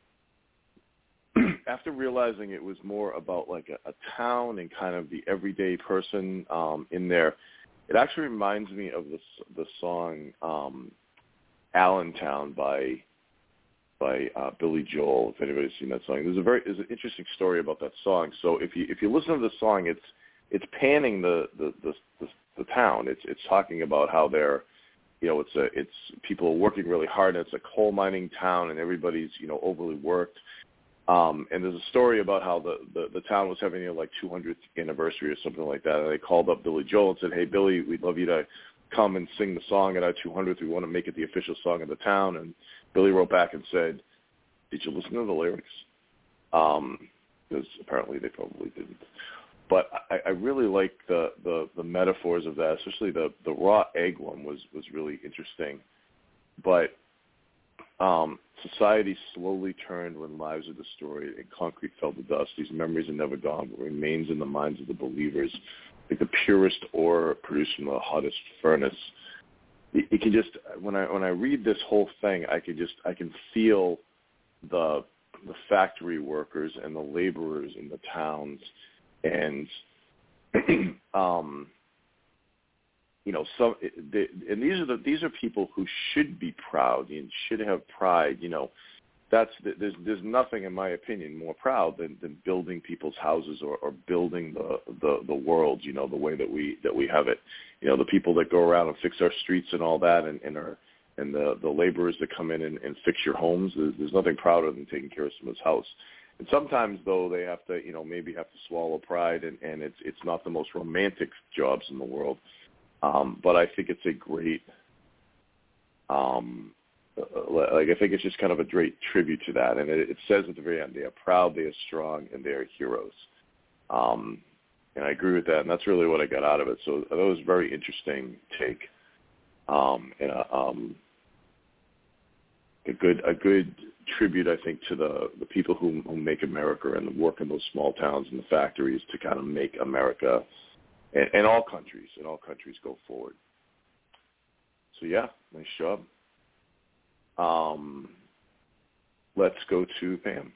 C: After realizing it was more about like a town and kind of the everyday person in there, it actually reminds me of the song "Allentown" by Billy Joel. If anybody's seen that song, there's an interesting story about that song. So if you listen to the song, it's panning the town. It's talking about how they're, you know, it's people are working really hard, and it's a coal mining town, and everybody's, you know, overly worked. And there's a story about how the town was having their like 200th anniversary or something like that, and they called up Billy Joel and said, "Hey, Billy, we'd love you to come and sing the song at our 200th. We want to make it the official song of the town." And Billy wrote back and said, "Did you listen to the lyrics?" Because apparently they probably didn't. But I really like the metaphors of that, especially the raw egg one was really interesting. But society slowly turned when lives are destroyed and concrete fell to dust. These memories are never gone, but remains in the minds of the believers, like the purest ore produced from the hottest furnace. You can just, when I read this whole thing, I can feel the factory workers and the laborers in the towns, and you know, these are people who should be proud and should have pride. You know, there's nothing, in my opinion, more proud than building people's houses or building the world. You know, the way that we have it. You know, the people that go around and fix our streets and all that, and the laborers that come in and fix your homes. There's nothing prouder than taking care of someone's house. And sometimes, though, they have to, you know, maybe have to swallow pride, and it's not the most romantic jobs in the world. But I think it's a great, I think it's just kind of a great tribute to that. And it says at the very end, they are proud, they are strong, and they are heroes. And I agree with that, and that's really what I got out of it. So that was a very interesting take, and a good tribute, I think, to the people who make America and work in those small towns and the factories to kind of make America and all countries go forward. So yeah, nice job. Let's go to Pam.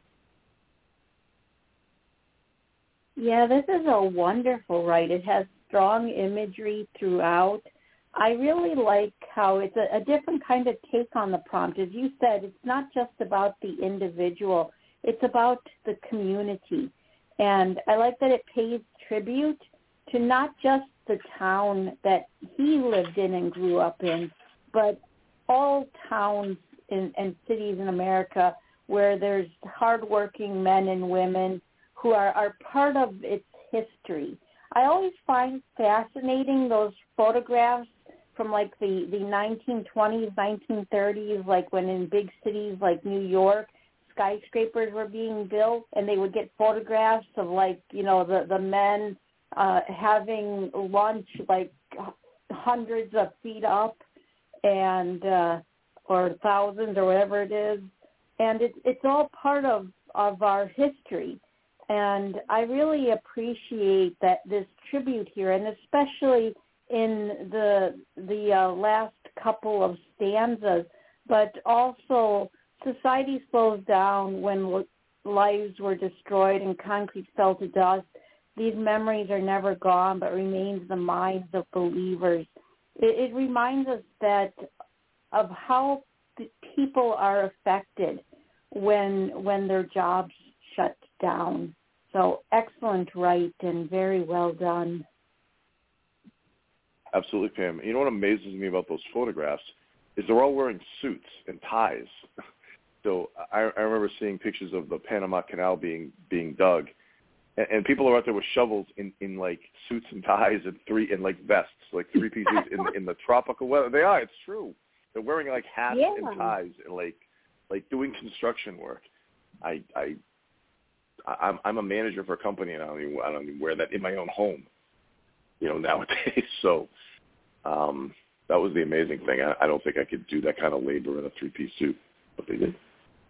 D: Yeah, this is a wonderful write. It has strong imagery throughout. I really like how it's a different kind of take on the prompt. As you said, it's not just about the individual. It's about the community. And I like that it pays tribute to not just the town that he lived in and grew up in, but all towns and cities in America where there's hardworking men and women who are part of its history. I always find fascinating those photographs from like the 1920s, 1930s, like when in big cities like New York, skyscrapers were being built, and they would get photographs of like, the men having lunch like hundreds of feet up and or thousands or whatever it is. And it's all part of our history. And I really appreciate that this tribute here, and especially in the last couple of stanzas, but also society slows down when lives were destroyed and concrete fell to dust. These memories are never gone, but remains in the minds of believers. It reminds us that of how people are affected when their jobs shut down. So excellent write and very well done.
C: Absolutely, Pam. You know what amazes me about those photographs is they're all wearing suits and ties. So I remember seeing pictures of the Panama Canal being dug, and people are out there with shovels in like suits and ties and like vests, like three-piece suits in the tropical weather. They are. It's true. They're wearing like hats and ties and like doing construction work. I'm a manager for a company, and I don't even wear that in my own home, nowadays. So that was the amazing thing. I don't think I could do that kind of labor in a three-piece suit, but they did.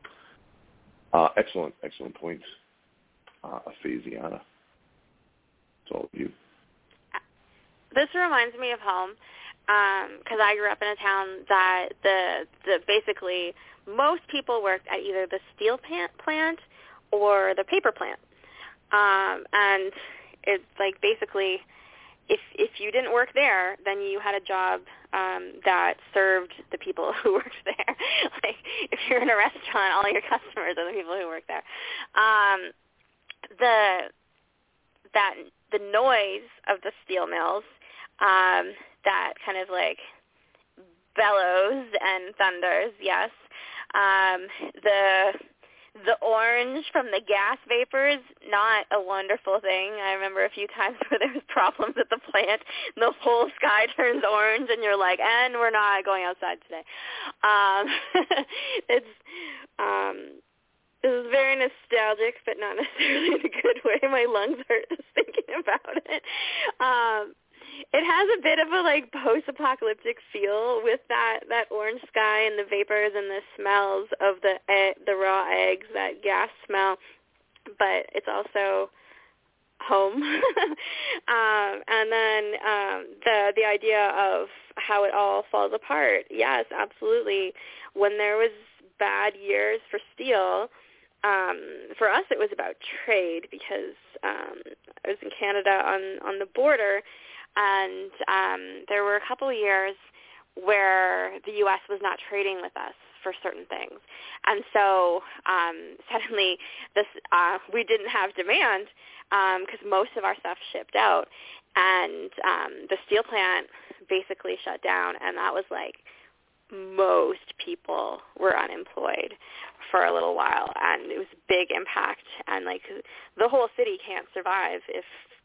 C: Excellent points, Aphasiana. It's all of you.
B: This reminds me of home because I grew up in a town that the basically most people worked at either the steel plant or the paper plant, and it's like basically if you didn't work there, then you had a job that served the people who worked there. Like if you're in a restaurant, all your customers are the people who work there. The noise of the steel mills, that kind of like bellows and thunders, yes. The orange from the gas vapors, not a wonderful thing. I remember a few times where there was problems at the plant, and the whole sky turns orange, and you're like, and we're not going outside today. This is very nostalgic, but not necessarily in a good way. My lungs hurt just thinking about it. It has a bit of a like post-apocalyptic feel with that orange sky and the vapors and the smells of the raw eggs, that gas smell, but it's also home. And then the idea of how it all falls apart. Yes, absolutely. When there was bad years for steel, for us it was about trade because I was in Canada on the border. And there were a couple of years where the U.S. was not trading with us for certain things. And so suddenly we didn't have demand because most of our stuff shipped out. And the steel plant basically shut down, and that was like most people were unemployed for a little while. And it was a big impact. And like the whole city can't survive if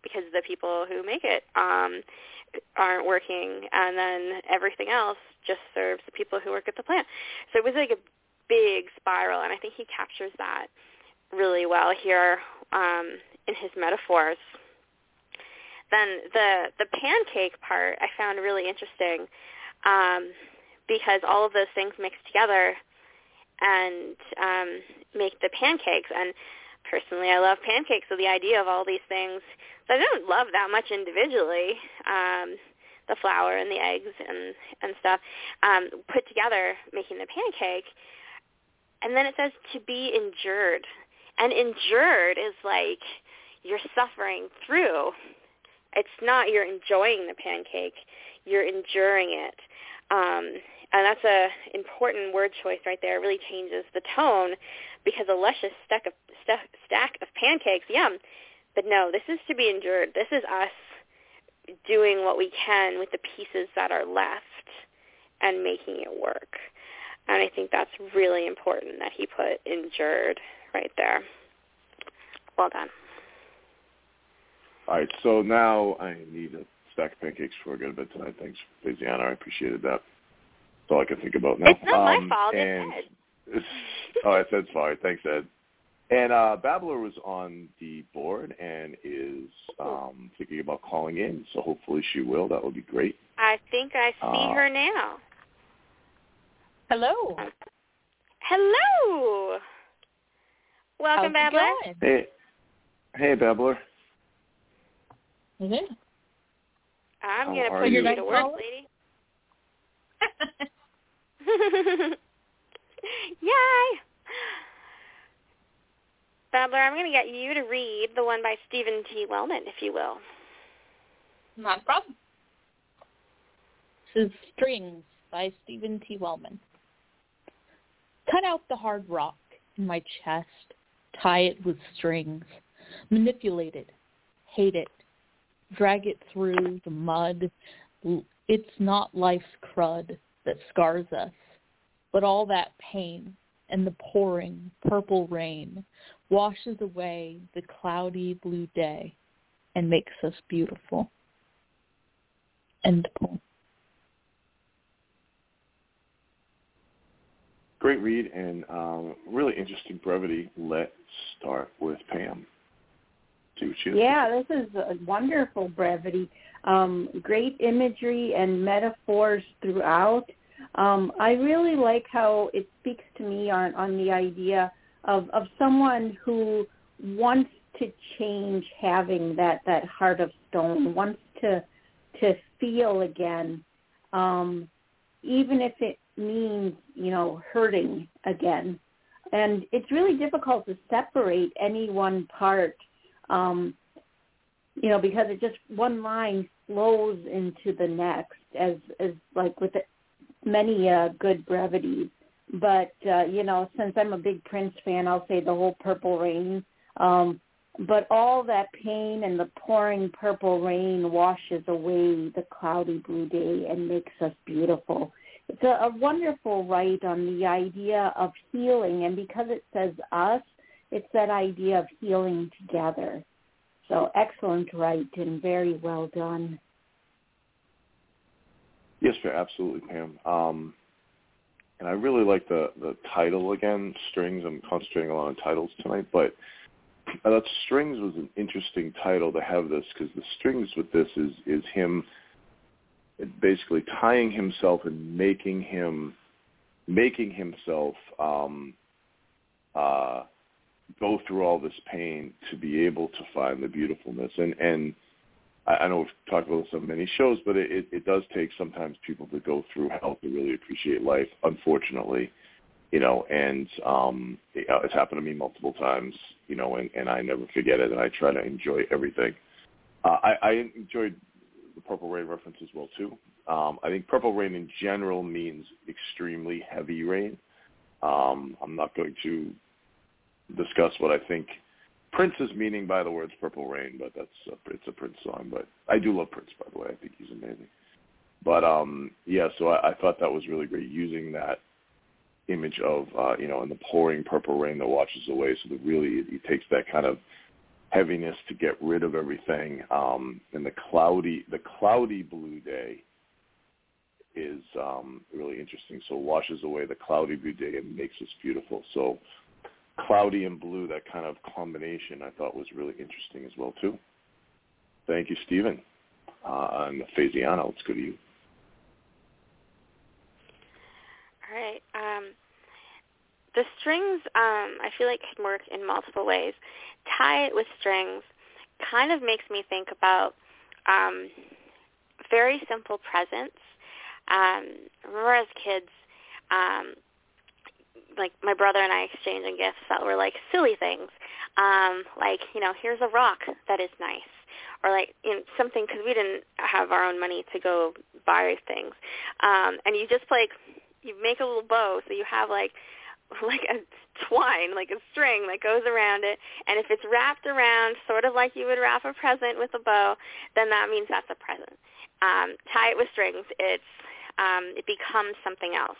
B: because the people who make it aren't working, and then everything else just serves the people who work at the plant. So it was like a big spiral, and I think he captures that really well here in his metaphors. Then the pancake part I found really interesting because all of those things mix together and make the pancakes. And personally, I love pancakes, so the idea of all these things that I don't love that much individually, the flour and the eggs and stuff, put together making the pancake. And then it says to be endured. And endured is like you're suffering through. It's not you're enjoying the pancake, you're enduring it. And that's a important word choice right there. It really changes the tone, because a luscious stack of pancakes, yum. But no, this is to be endured. This is us doing what we can with the pieces that are left and making it work. And I think that's really important that he put endured right there. Well done.
C: All right, so now I need a stack of pancakes before I go to bed tonight. Thanks, Daisiana. I appreciated that. That's all I can think about now.
B: It's not my fault. It's Ed.
C: It's Ed's fault. Thanks, Ed. And Babbler was on the board and is thinking about calling in, so hopefully she will. That would be great.
B: I think I see her now.
F: Hello.
B: Hello. Welcome, Babbler.
C: Hey, Babbler.
F: Mm-hmm.
B: I'm going to put you to work, lady. Yay! Babbler, I'm going to get you to read the one by Stephen T. Wellman, if you will.
F: Not a problem. This is Strings by Stephen T. Wellman. Cut out the hard rock in my chest, tie it with strings, manipulate it, hate it, drag it through the mud. It's not life's crud that scars us, but all that pain and the pouring purple rain washes away the cloudy blue day and makes us beautiful. End poem.
C: Great read and really interesting brevity. Let's start with Pam.
D: Yeah, this is a wonderful brevity. Great imagery and metaphors throughout. I really like how it speaks to me on the idea of someone who wants to change, having that heart of stone, wants to feel again, even if it means, hurting again. And it's really difficult to separate any one part, because it just one line flows into the next, as like with many good brevities. But, since I'm a big Prince fan, I'll say the whole Purple Rain. But all that pain and the pouring purple rain washes away the cloudy blue day and makes us beautiful. It's a wonderful write on the idea of healing. And because it says us, it's that idea of healing together. So excellent write and very well done.
C: Yes, absolutely, Pam. And I really like the title again, Strings. I'm concentrating a lot on titles tonight, but I thought Strings was an interesting title to have this, because the strings with this is him basically tying himself and making himself go through all this pain to be able to find the beautifulness. And I know we've talked about this on many shows, but it does take sometimes people to go through hell to really appreciate life, unfortunately. And it's happened to me multiple times, and I never forget it, and I try to enjoy everything. I enjoyed the Purple Rain reference as well, too. I think Purple Rain in general means extremely heavy rain. I'm not going to discuss what I think Prince's meaning by the words Purple Rain, but it's a Prince song. But I do love Prince, by the way. I think he's amazing. But, so I thought that was really great, using that image of, and the pouring purple rain that washes away. So that really it takes that kind of heaviness to get rid of everything. And the cloudy blue day is really interesting. So it washes away the cloudy blue day and makes us beautiful. So cloudy and blue, that kind of combination, I thought was really interesting as well, too. Thank you, Stephen. On the Phasiana, let's go to you.
B: All right. The strings, I feel like can work in multiple ways. Tie it with strings kind of makes me think about very simple presents. Remember as kids, like my brother and I exchanging gifts that were like silly things, like, here's a rock that is nice, or like something, because we didn't have our own money to go buy things, and you just you make a little bow, so you have like a twine, like a string that goes around it, and if it's wrapped around sort of like you would wrap a present with a bow, then that means that's a present. Tie it with strings, it becomes something else.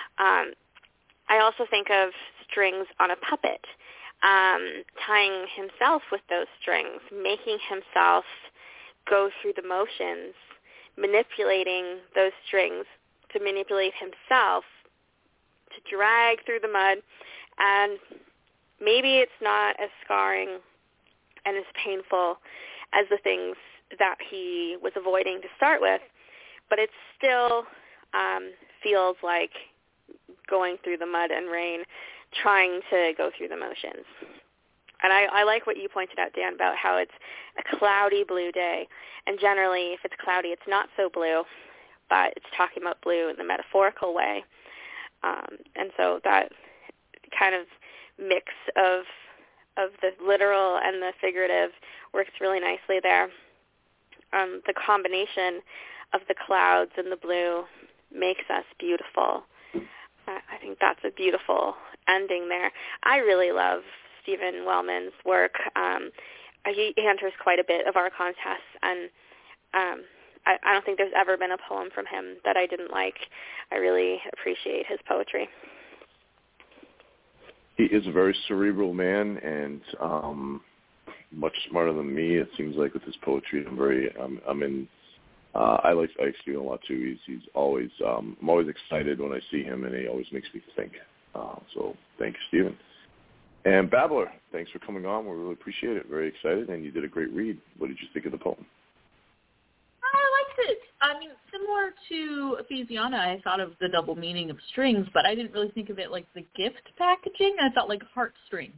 B: I also think of strings on a puppet, tying himself with those strings, making himself go through the motions, manipulating those strings to manipulate himself to drag through the mud. And maybe it's not as scarring and as painful as the things that he was avoiding to start with, but it still feels like going through the mud and rain, trying to go through the motions. And I like what you pointed out, Dan, about how it's a cloudy blue day. And generally, if it's cloudy, it's not so blue, but it's talking about blue in the metaphorical way. And so that kind of mix of the literal and the figurative works really nicely there. The combination of the clouds and the blue makes us beautiful. I think that's a beautiful ending there. I really love Stephen Wellman's work. He enters quite a bit of our contests, and I don't think there's ever been a poem from him that I didn't like. I really appreciate his poetry.
C: He is a very cerebral man, and much smarter than me, it seems like, with his poetry. I like Stephen a lot too. He's always I'm always excited when I see him, and he always makes me think. So thank you, Stephen. And Babbler, thanks for coming on. We really appreciate it. Very excited, and you did a great read. What did you think of the poem?
F: I liked it. I mean, similar to Phasiana, I thought of the double meaning of strings, but I didn't really think of it like the gift packaging. I thought like heartstrings.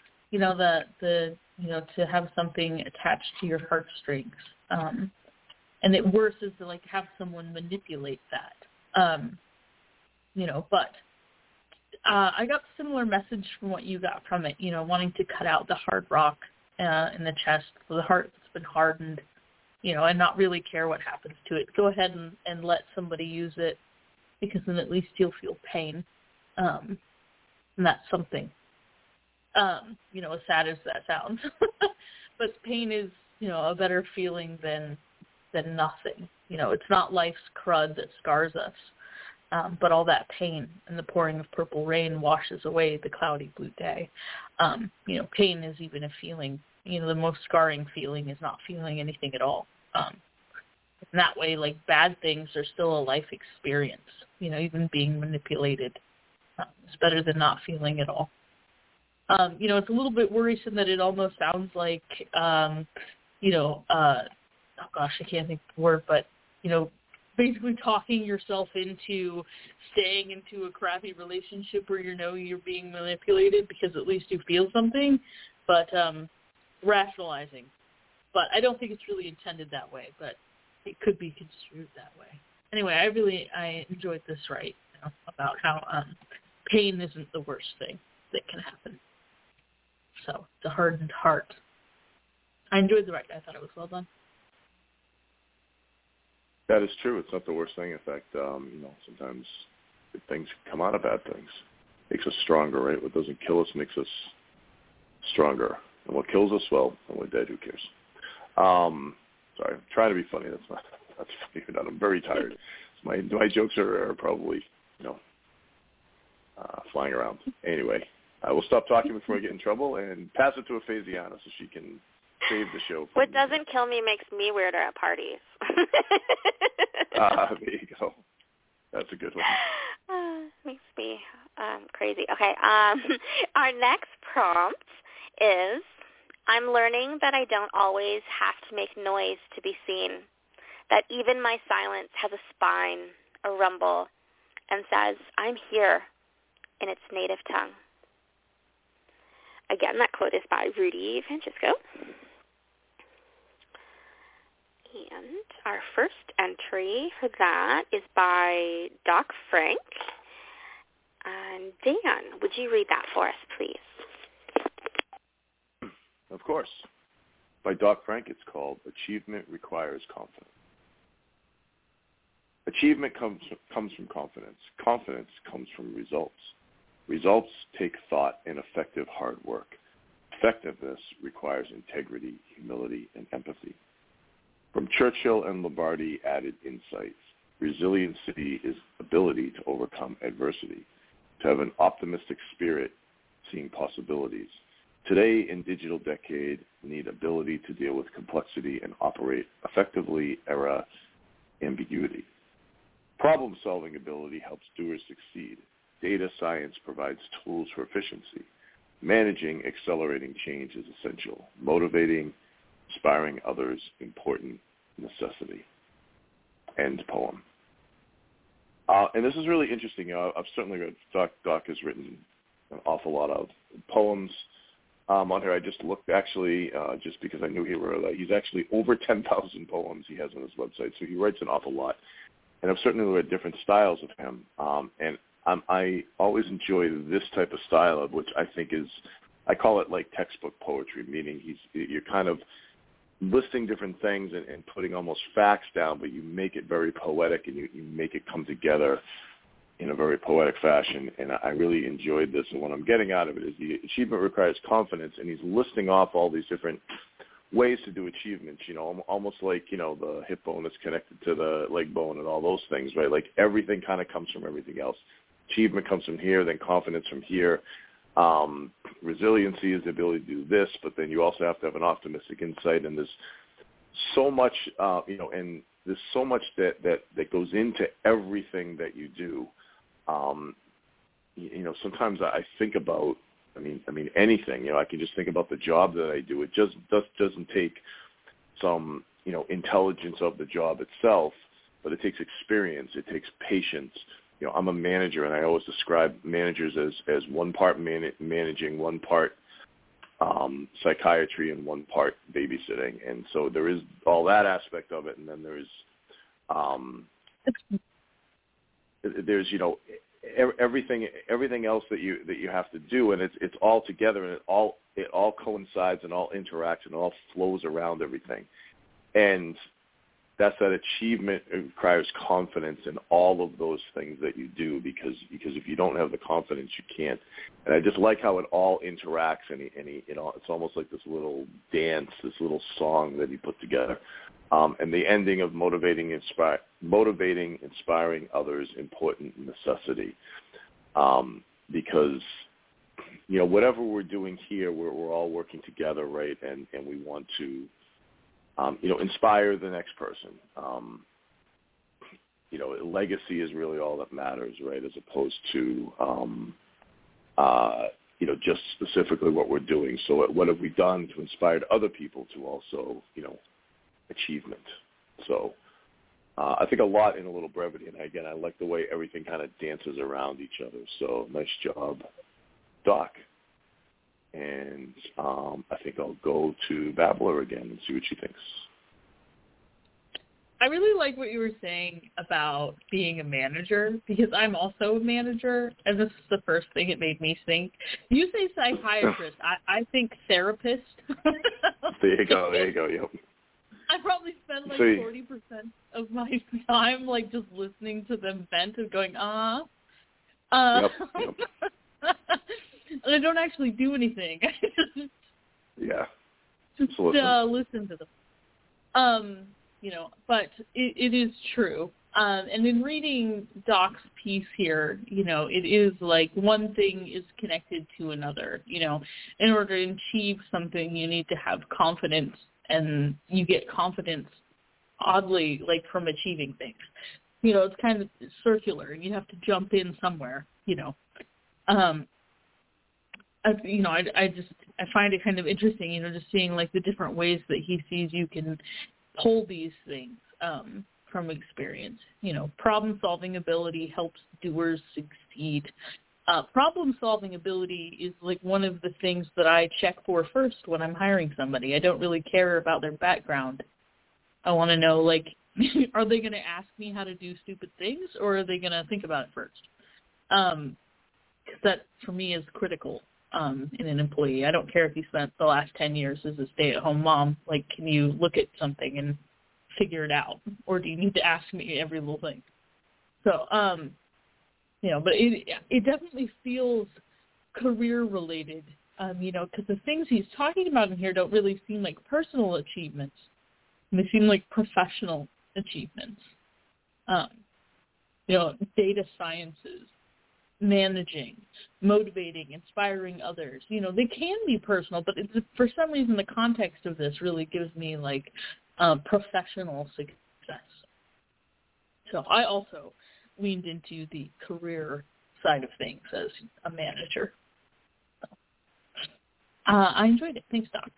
F: To have something attached to your heartstrings. And it worse is to like have someone manipulate that. But I got a similar message from what you got from it, wanting to cut out the hard rock in the chest, the heart that's been hardened, and not really care what happens to it. Go ahead and let somebody use it, because then at least you'll feel pain. And that's something, as sad as that sounds. But pain is, a better feeling than nothing. It's not life's crud that scars us, but all that pain and the pouring of purple rain washes away the cloudy blue day. Pain is even a feeling. The most scarring feeling is not feeling anything at all. In that way, like, bad things are still a life experience. Even being manipulated is better than not feeling at all. It's a little bit worrisome that it almost sounds like, oh gosh, I can't think of the word, but, basically talking yourself into staying into a crappy relationship where you're being manipulated because at least you feel something, but rationalizing. But I don't think it's really intended that way, but it could be construed that way. Anyway, I enjoyed this about how pain isn't the worst thing that can happen. So, the hardened heart. I enjoyed the write. I thought it was well done.
C: That is true. It's not the worst thing. In fact, sometimes good things come out of bad things. Makes us stronger, right? What doesn't kill us makes us stronger. And what kills us, well, when we're dead, who cares? Sorry, I'm trying to be funny. That's funny enough. I'm very tired. My jokes are probably, flying around. Anyway, I will stop talking before I get in trouble and pass it to a Phasiana so she can save the show.
B: What doesn't kill me makes me weirder at parties.
C: There you go. That's a good one.
B: Makes me crazy. Okay. Our next prompt is, I'm learning that I don't always have to make noise to be seen, that even my silence has a spine, a rumble, and says, I'm here, in its native tongue. Again, that quote is by Rudy Francisco. And our first entry for that is by Doc Frank. And Dan, would you read that for us, please?
C: Of course. By Doc Frank, it's called Achievement Requires Confidence. Achievement comes from confidence. Confidence comes from results. Results take thought and effective hard work. Effectiveness requires integrity, humility, and empathy. From Churchill and Lombardi added insights. Resiliency is ability to overcome adversity, to have an optimistic spirit, seeing possibilities. Today, in digital decade, we need ability to deal with complexity and operate effectively, era ambiguity. Problem-solving ability helps doers succeed. Data science provides tools for efficiency. Managing accelerating change is essential. Motivating, inspiring others, important necessity. End poem. And this is really interesting. I've certainly read, Doc has written an awful lot of poems on here. I just looked, actually, just because I knew he wrote that. He's actually over 10,000 poems he has on his website, so he writes an awful lot. And I've certainly read different styles of him. And I always enjoy this type of style, of which I think is, I call it like textbook poetry, meaning you're kind of listing different things and putting almost facts down, but you make it very poetic and you make it come together in a very poetic fashion. And I really enjoyed this. And what I'm getting out of it is the achievement requires confidence, and he's listing off all these different ways to do achievements, almost like, the hip bone is connected to the leg bone and all those things, right? Like everything kind of comes from everything else. Achievement comes from here, then confidence from here. Resiliency is the ability to do this, but then you also have to have an optimistic insight, and there's so much, and there's so much that goes into everything that you do. Sometimes I think about, anything, I can just think about the job that I do. It just doesn't take some, intelligence of the job itself, but it takes experience. It takes patience. I'm a manager, and I always describe managers as one part managing, one part psychiatry, and one part babysitting. And so there is all that aspect of it, and then there's everything else that you have to do, and it's all together, and it all coincides and all interacts and all flows around everything. And that's that achievement requires confidence in all of those things that you do, because if you don't have the confidence, you can't. And I just like how it all interacts, and it's almost like this little dance, this little song that he put together. And the ending of motivating, inspiring others, important necessity. Because whatever we're doing here, we're all working together, right? And we want to inspire the next person. Legacy is really all that matters, right? As opposed to, just specifically what we're doing. So what have we done to inspire other people to also, achievement? So I think a lot in a little brevity. And again, I like the way everything kind of dances around each other. So nice job, Doc. And I think I'll go to Babbler again and see what she thinks.
F: I really like what you were saying about being a manager, because I'm also a manager, and this is the first thing it made me think. You say psychiatrist. I think therapist.
C: There you go, yep.
F: I probably spend 40% of my time just listening to them vent and going,
C: Yep.
F: And I don't actually do anything.
C: Yeah.
F: Just listen to them. But it is true And in reading Doc's piece here, it is like one thing is connected to another. In order to achieve something, you need to have confidence, and you get confidence oddly like from achieving things. It's kind of circular, and you have to jump in somewhere. I find it kind of interesting, just seeing like the different ways that he sees you can pull these things from experience. Problem-solving ability helps doers succeed. Problem-solving ability is like one of the things that I check for first when I'm hiring somebody. I don't really care about their background. I want to know, like, are they going to ask me how to do stupid things, or are they going to think about it first? Because that, for me, is critical in an employee. I don't care if you spent the last 10 years as a stay-at-home mom. Like, can you look at something and figure it out, or do you need to ask me every little thing? So, but it definitely feels career-related, because the things he's talking about in here don't really seem like personal achievements. They seem like professional achievements. Data sciences, managing, motivating, inspiring others. They can be personal, but for some reason the context of this really gives me like professional success. So I also leaned into the career side of things as a manager. I enjoyed it. Thanks, Doc.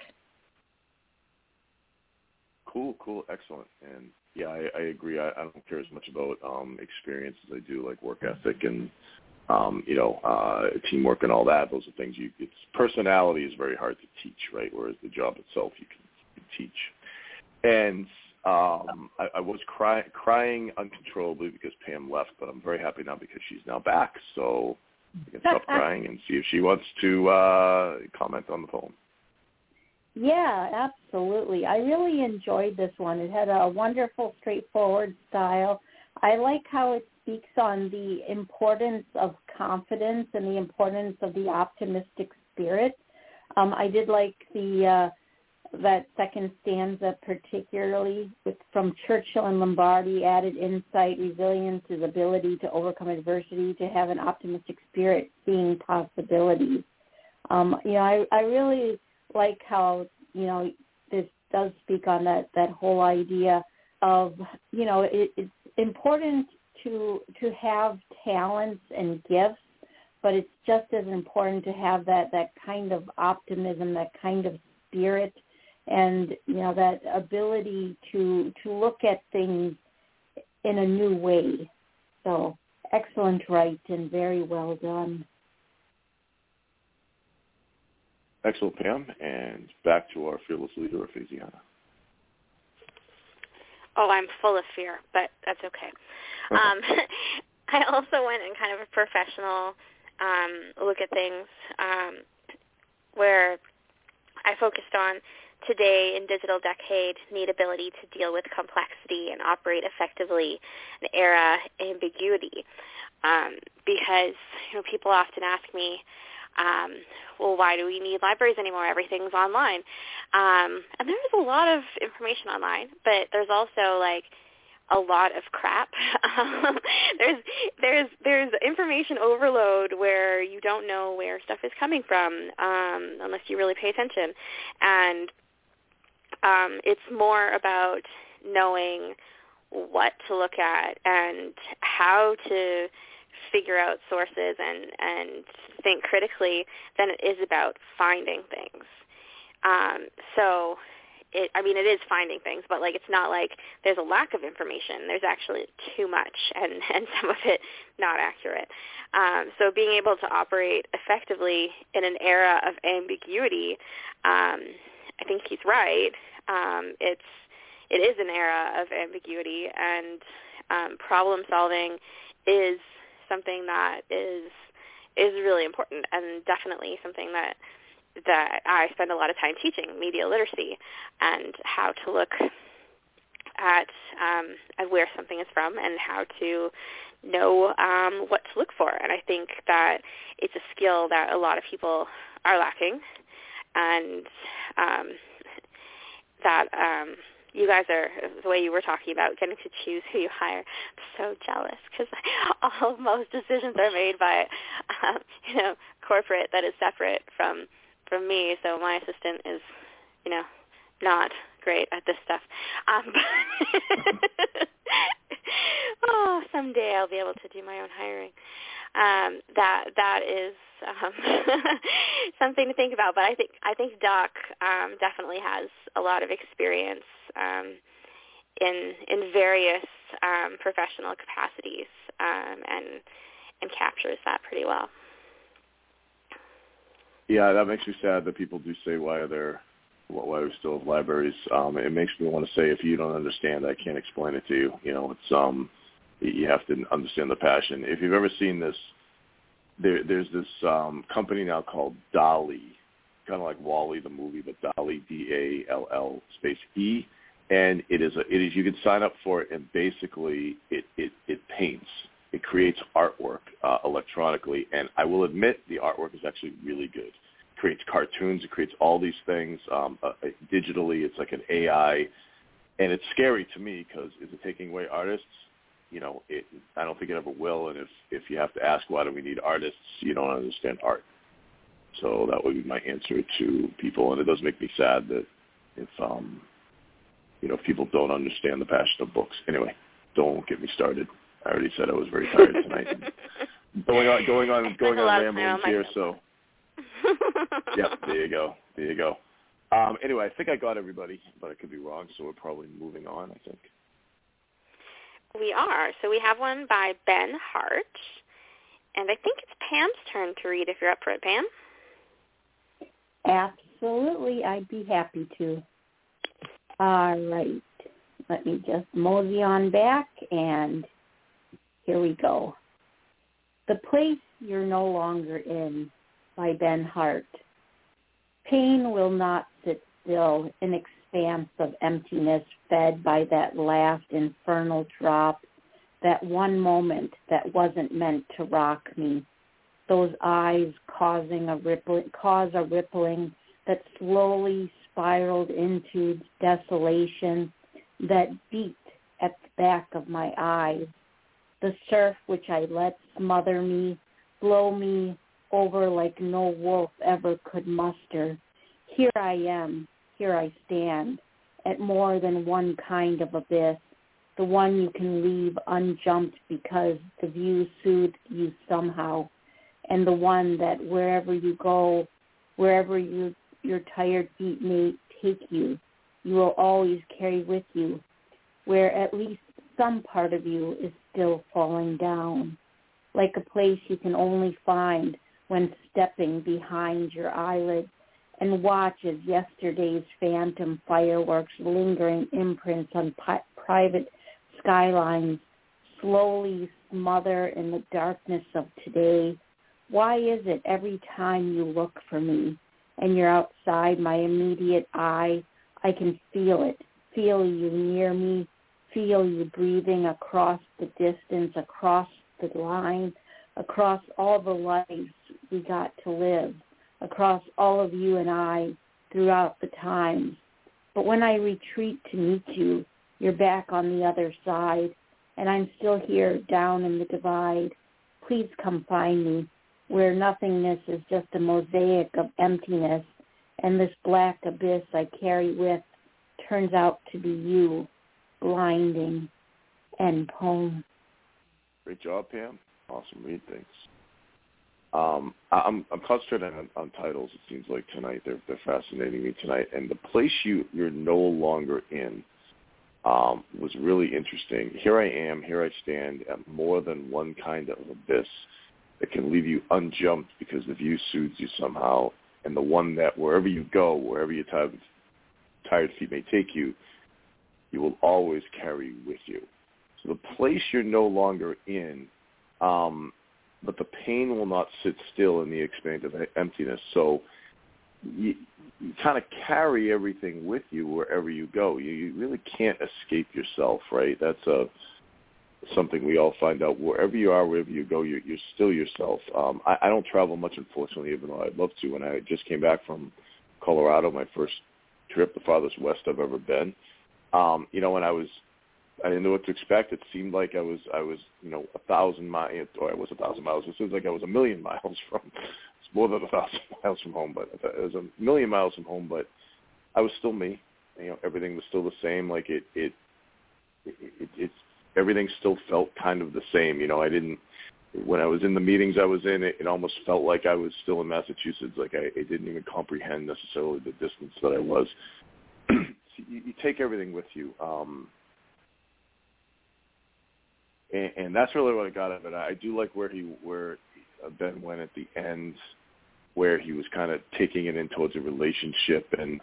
C: Cool, excellent. And yeah, I agree. I don't care as much about experience as I do like work ethic and teamwork and all that. Those are things it's personality is very hard to teach, right? Whereas the job itself you can teach. And I was crying uncontrollably because Pam left, but I'm very happy now because she's now back. So I can stop crying and see if she wants to comment on the phone.
D: Yeah, absolutely. I really enjoyed this one. It had a wonderful, straightforward style. I like how it speaks on the importance of confidence and the importance of the optimistic spirit. I did like that second stanza particularly from Churchill and Lombardi, added insight, resilience is ability to overcome adversity, to have an optimistic spirit, seeing possibilities. I really like how, this does speak on that whole idea of, it's important to have talents and gifts, but it's just as important to have that kind of optimism, that kind of spirit, and, that ability to look at things in a new way. So excellent write and very well done.
C: Excellent, Pam. And back to our fearless leader, Ephaesiana.
B: Oh, I'm full of fear, but that's okay. I also went in kind of a professional look at things where I focused on today in digital decade need ability to deal with complexity and operate effectively in era ambiguity. Because people often ask me, well, why do we need libraries anymore? Everything's online. And there's a lot of information online, but there's also like a lot of crap. There's information overload where you don't know where stuff is coming from unless you really pay attention. And it's more about knowing what to look at and how to figure out sources and think critically than it is about finding things. It is finding things, but like it's not like there's a lack of information. There's actually too much and some of it not accurate. So being able to operate effectively in an era of ambiguity, I think he's right. It is an era of ambiguity, and problem solving is something that is really important, and definitely something that I spend a lot of time teaching, media literacy, and how to look at where something is from and how to know what to look for. And I think that it's a skill that a lot of people are lacking, and that you guys are, the way you were talking about getting to choose who you hire, I'm so jealous because most decisions are made by, corporate that is separate from me. So my assistant is, not great at this stuff. Someday I'll be able to do my own hiring. That is something to think about. But I think Doc definitely has a lot of experience in various professional capacities and captures that pretty well.
C: Yeah, that makes me sad that people do say why we still have libraries. It makes me want to say, if you don't understand, I can't explain it to you. It's you have to understand the passion. If you've ever seen this, there's this company now called DALL-E, kind of like WALL-E the movie, but DALL-E, DALL space E, and it is you can sign up for it, and basically it paints. It creates artwork electronically, and I will admit the artwork is actually really good. It creates cartoons. It creates all these things digitally. It's like an AI, and it's scary to me because is it taking away artists? I don't think it ever will, and if you have to ask why do we need artists, you don't understand art. So that would be my answer to people, and it does make me sad that if people don't understand the passion of books. Anyway, don't get me started. I already said I was very tired tonight. going on ramblings here, so yep, there you go. Anyway, I think I got everybody, but I could be wrong, so we're probably moving on, I think.
B: We are. So we have one by Ben Hart, and I think it's Pam's turn to read if you're up for it, Pam.
D: Absolutely. I'd be happy to. All right. Let me just mosey on back, and here we go. The Place You're No Longer In by Ben Hart. Pain will not sit still in expanse of emptiness fed by that last infernal drop, that one moment that wasn't meant to rock me. Those eyes cause a rippling that slowly spiraled into desolation that beat at the back of my eyes. The surf which I let smother me, blow me over like no wolf ever could muster. Here I am, here I stand, at more than one kind of abyss, the one you can leave unjumped because the view soothed you somehow, and the one that wherever you go, wherever your tired feet may take you, you will always carry with you, where at least some part of you is still falling down, like a place you can only find when stepping behind your eyelids and watch as yesterday's phantom fireworks lingering imprints on private skylines slowly smother in the darkness of today. Why is it every time you look for me and you're outside my immediate eye, I can feel it, feel you near me, feel you breathing across the distance, across the line, across all the lives we got to live, across all of you and I throughout the times. But when I retreat to meet you, you're back on the other side, and I'm still here down in the divide. Please come find me, where nothingness is just a mosaic of emptiness, and this black abyss I carry with turns out to be you, blinding. End poem.
C: Great job, Pam. Awesome read, thanks. I'm concentrating on titles, it seems like, tonight. They're fascinating me tonight. And The Place You're No Longer In was really interesting. Here I am, here I stand at more than one kind of abyss that can leave you unjumped because the view soothes you somehow, and the one that wherever you go, wherever your tired feet may take you, you will always carry with you. So the place you're no longer in, but the pain will not sit still in the expanse of emptiness. So you kind of carry everything with you wherever you go. You really can't escape yourself, right? That's something we all find out. Wherever you are, wherever you go, you're still yourself. I don't travel much, unfortunately, even though I'd love to. When I just came back from Colorado, my first trip, the farthest west I've ever been, When I didn't know what to expect. It seemed like I was 1,000 miles, or I was 1,000 miles. It seems like I was 1,000,000 miles from. It's more than 1,000 miles from home, but it was 1,000,000 miles from home. But I was still me. Everything was still the same. Like it everything still felt kind of the same. I didn't. When I was in the meetings I was in, it almost felt like I was still in Massachusetts. Like I didn't even comprehend necessarily the distance that I was. So you take everything with you. And that's really what I got out of it. I do like where Ben went at the end, where he was kind of taking it in towards a relationship, and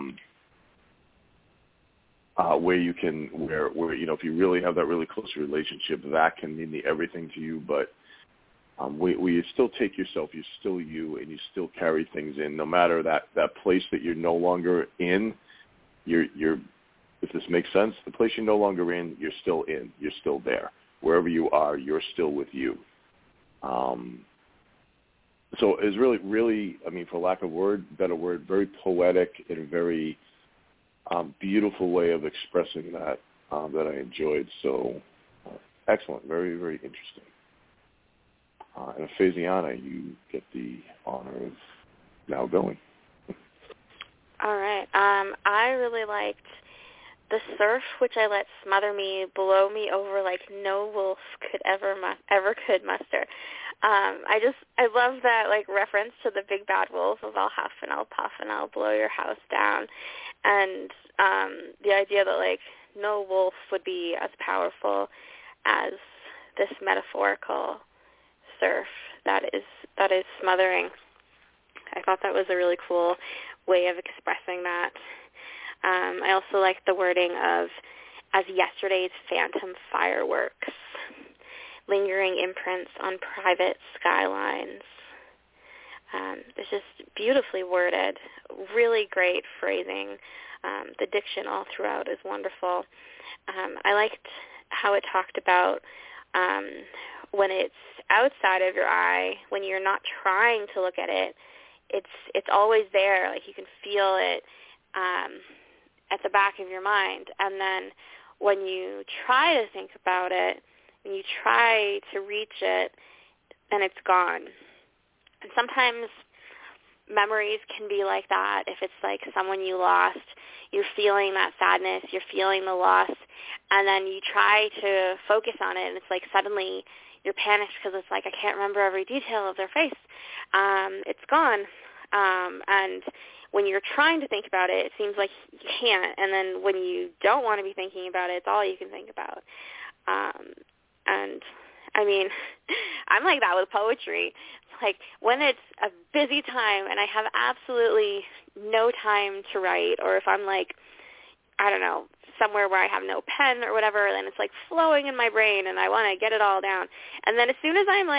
C: where if you really have that really close relationship, that can mean everything to you. But where you still take yourself, you're still you, and you still carry things in, no matter that place that you're no longer in. You're if this makes sense, the place you're no longer in, you're still in. You're still there. Wherever you are, you're still with you. So it's really, really, for lack of better word, very poetic and a very beautiful way of expressing that that I enjoyed. So excellent, very, very interesting. And Faziana, you get the honor of now going.
B: All right. I really liked the surf, which I let smother me, blow me over like no wolf could ever could muster. I love that reference to the big bad wolf of I'll huff and I'll puff and I'll blow your house down, and the idea that no wolf would be as powerful as this metaphorical surf that is smothering. I thought that was a really cool way of expressing that. I also like the wording of as yesterday's phantom fireworks, lingering imprints on private skylines. It's just beautifully worded, really great phrasing. The diction all throughout is wonderful. I liked how it talked about when it's outside of your eye, when you're not trying to look at it, it's always there. You can feel it at the back of your mind. And then when you try to think about it, when you try to reach it, then it's gone. And sometimes memories can be like that. If it's someone you lost, you're feeling that sadness, you're feeling the loss, and then you try to focus on it, and it's suddenly you're panicked because it's I can't remember every detail of their face. It's gone. And when you're trying to think about it, it seems like you can't. And then when you don't want to be thinking about it, it's all you can think about. And I'm like that with poetry. When it's a busy time and I have absolutely no time to write, or if I'm I don't know, somewhere where I have no pen or whatever, then it's flowing in my brain and I want to get it all down. And then as soon as I'm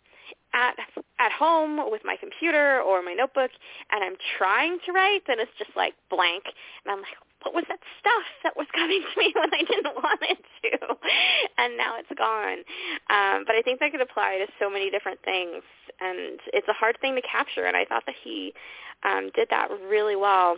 B: at home with my computer or my notebook and I'm trying to write, then it's just blank. And I'm what was that stuff that was coming to me when I didn't want it to? And now it's gone. But I think that could apply to so many different things. And it's a hard thing to capture. And I thought that he did that really well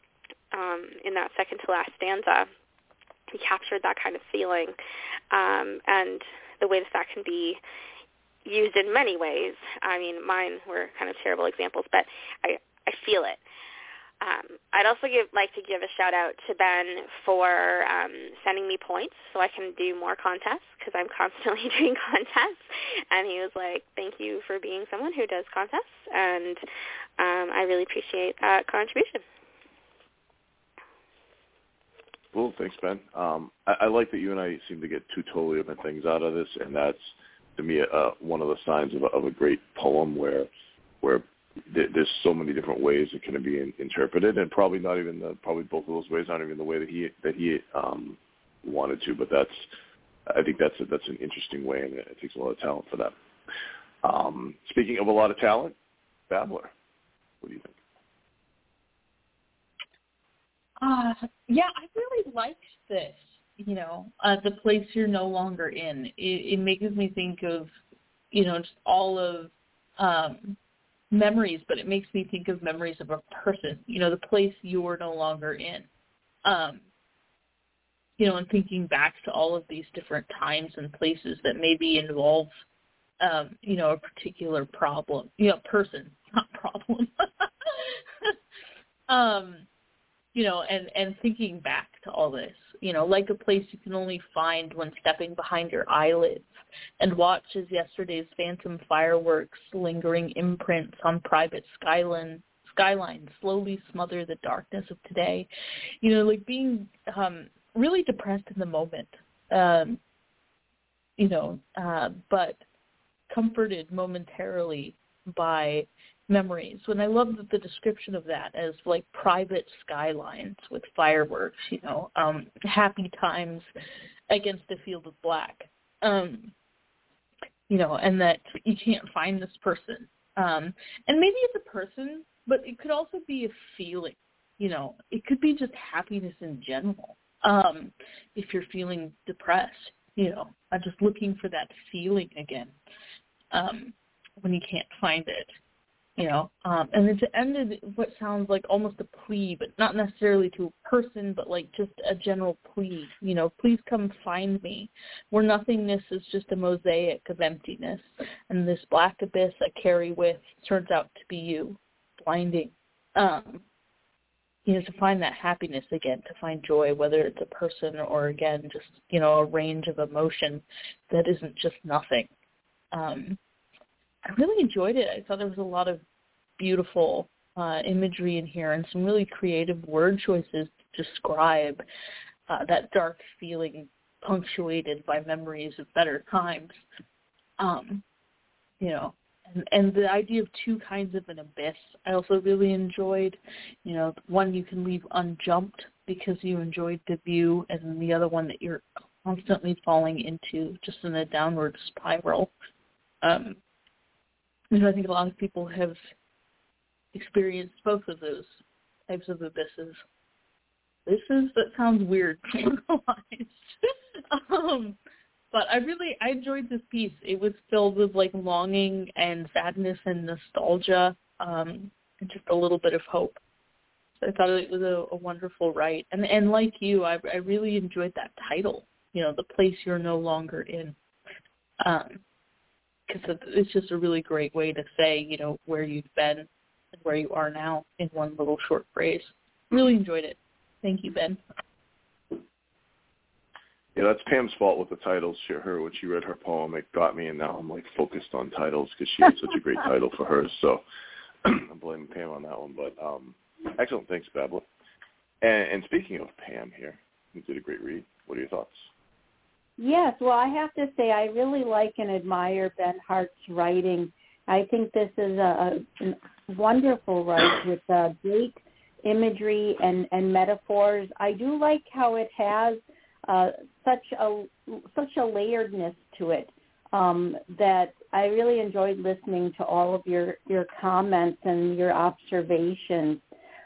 B: in that second to last stanza. He captured that kind of feeling and the way that can be used in many ways. Mine were kind of terrible examples, but I feel it. I'd also like to give a shout-out to Ben for sending me points so I can do more contests, because I'm constantly doing contests. And he was like, thank you for being someone who does contests, and I really appreciate that contribution.
C: Cool. Thanks, Ben. I like that you and I seem to get two totally different things out of this, and that's, to me, one of the signs of a great poem where there's so many different ways it can be interpreted, and probably both of those ways aren't even the way that he wanted to. But I think that's an interesting way, and it takes a lot of talent for that. Speaking of a lot of talent, Babbler, what do you think?
F: Yeah, I really liked this. The place you're no longer in. It makes me think of, just all of memories, but it makes me think of memories of a person, the place you're no longer in. and thinking back to all of these different times and places that maybe involve, a particular problem, person, not problem, and thinking back to all this, like a place you can only find when stepping behind your eyelids and watch as yesterday's phantom fireworks, lingering imprints on private skyline slowly smother the darkness of today. Like being really depressed in the moment, but comforted momentarily by memories. When I love the description of that as like private skylines with fireworks, happy times against a field of black, and that you can't find this person. And maybe it's a person, but it could also be a feeling, it could be just happiness in general. If you're feeling depressed, I'm just looking for that feeling again, when you can't find it, and then to end it, what sounds like almost a plea, but not necessarily to a person, but like just a general plea, please come find me, where nothingness is just a mosaic of emptiness, and this black abyss I carry with turns out to be you, blinding, to find that happiness again, to find joy, whether it's a person or, again, just, a range of emotion that isn't just nothing. I really enjoyed it. I thought there was a lot of beautiful imagery in here and some really creative word choices to describe that dark feeling punctuated by memories of better times. And the idea of two kinds of an abyss I also really enjoyed. One you can leave unjumped because you enjoyed the view, and then the other one that you're constantly falling into just in a downward spiral. I think a lot of people have experienced both of those types of abysses. That sounds weird. But I enjoyed this piece. It was filled with like longing and sadness and nostalgia, and just a little bit of hope. So I thought it was a wonderful write. And like you, I really enjoyed that title, The Place You're No Longer In. Because it's just a really great way to say, where you've been and where you are now in one little short phrase. Really enjoyed it. Thank you, Ben.
C: Yeah, that's Pam's fault with the titles. When she read her poem, it got me, and now I'm like focused on titles because she had such a great title for hers. So I'm blaming Pam on that one. But excellent, thanks, Babla. And speaking of Pam here, you did a great read. What are your thoughts?
D: Yes, well, I have to say I really like and admire Ben Hart's writing. I think this is a wonderful write with great imagery and metaphors. I do like how it has such a layeredness to it that I really enjoyed listening to all of your comments and your observations.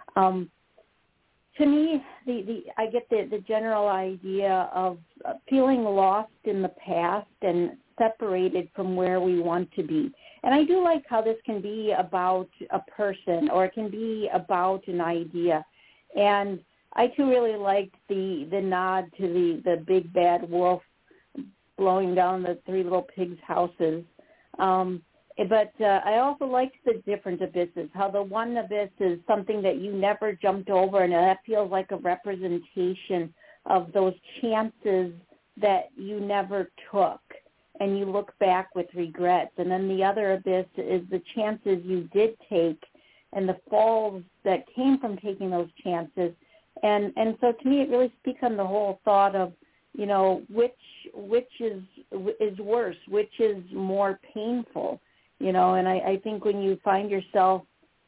D: To me, I get the general idea of feeling lost in the past and separated from where we want to be. And I do like how this can be about a person or it can be about an idea. And I too really liked the nod to the big bad wolf blowing down the three little pigs' houses. But I also liked the different abysses, how the one abyss is something that you never jumped over, and that feels like a representation of those chances that you never took, and you look back with regrets. And then the other abyss is the chances you did take and the falls that came from taking those chances. And so to me, it really speaks on the whole thought of, which is worse, which is more painful. And I think when you find yourself,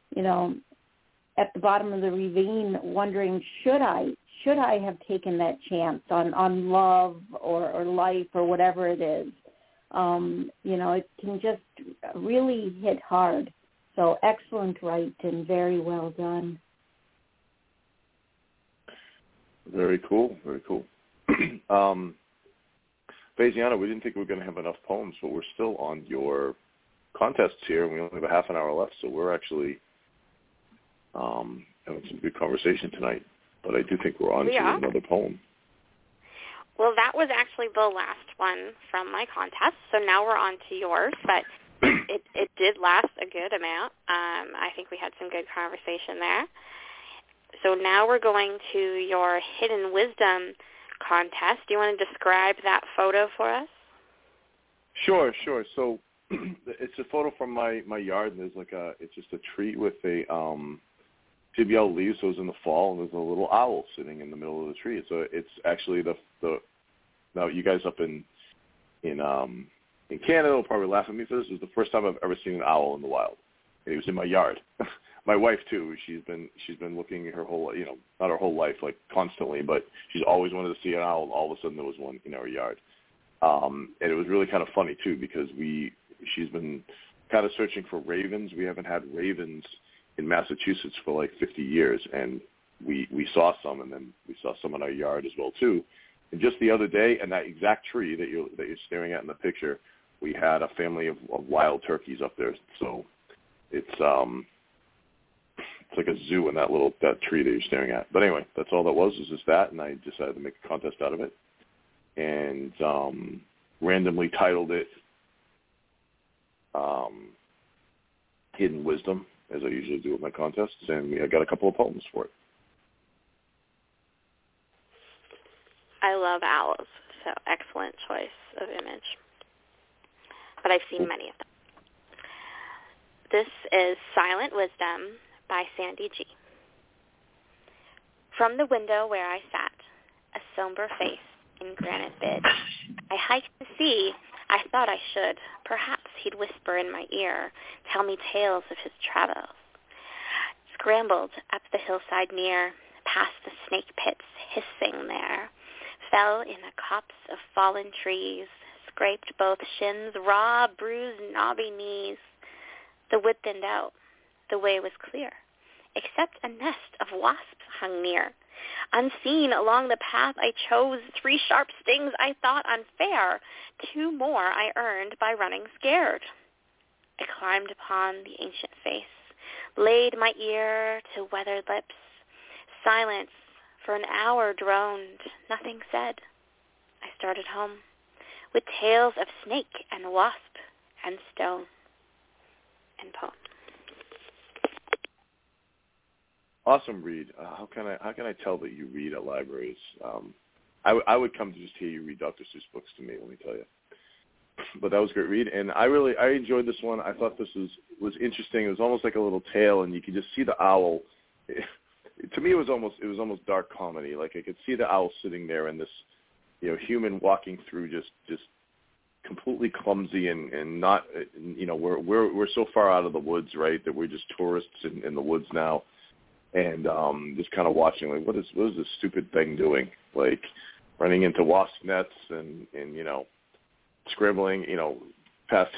D: at the bottom of the ravine wondering, should I have taken that chance on love or life or whatever it is, it can just really hit hard. So excellent write and very well done.
C: Very cool, very cool. Faisiana, we didn't think we were going to have enough poems, but we're still on your contests here, and we only have a half an hour left, so we're actually having some good conversation tonight. But I do think we're on to another poem.
B: Well, that was actually the last one from my contest, so now we're on to yours, but it did last a good amount. I think we had some good conversation there. So now we're going to your Hidden Wisdom contest. Do you want to describe that photo for us?
C: Sure. So it's a photo from my yard, and there's it's just a tree with a PBL leaves, so it's in the fall, and there's a little owl sitting in the middle of the tree. So it's actually the now you guys up in Canada will probably laugh at me for this. This is the first time I've ever seen an owl in the wild. And it was in my yard. My wife too. She's been looking her whole, not her whole life, like constantly, but she's always wanted to see an owl. And all of a sudden, there was one in our yard, and it was really kind of funny too because she's been kind of searching for ravens. We haven't had ravens in Massachusetts for like 50 years, and we saw some, and then we saw some in our yard as well too. And just the other day, and that exact tree that you're staring at in the picture, we had a family of wild turkeys up there. So it's like a zoo in that tree that you're staring at. But anyway, that's all that was just that, and I decided to make a contest out of it, and randomly titled it Hidden Wisdom, as I usually do with my contests, and I got a couple of poems for it.
B: I love owls, so excellent choice of image. But I've seen many of them. This is Silent Wisdom by Sandy G. From the window where I sat, a somber face in granite bid, I hiked to see, I thought I should. Perhaps he'd whisper in my ear, tell me tales of his travels. Scrambled up the hillside near, past the snake pits hissing there, fell in a copse of fallen trees, scraped both shins, raw, bruised, knobby knees. The wood thinned out. The way was clear, except a nest of wasps hung near. Unseen along the path I chose, 3 sharp stings I thought unfair. 2 more I earned by running scared. I climbed upon the ancient face, laid my ear to weathered lips. Silence for an hour droned, nothing said. I started home with tales of snake and wasp and stone. End poem.
C: Awesome read. How can I tell that you read at libraries? I would come to just hear you read Dr. Seuss books to me. Let me tell you. But that was a great read, and I enjoyed this one. I thought this was interesting. It was almost like a little tale, and you could just see the owl. To me, it was almost dark comedy. Like I could see the owl sitting there, and this human walking through just completely clumsy and not. We're so far out of the woods, right, that we're just tourists in the woods now. And just kind of watching, like, what is this stupid thing doing? Like, running into wasp nets and scrambling, past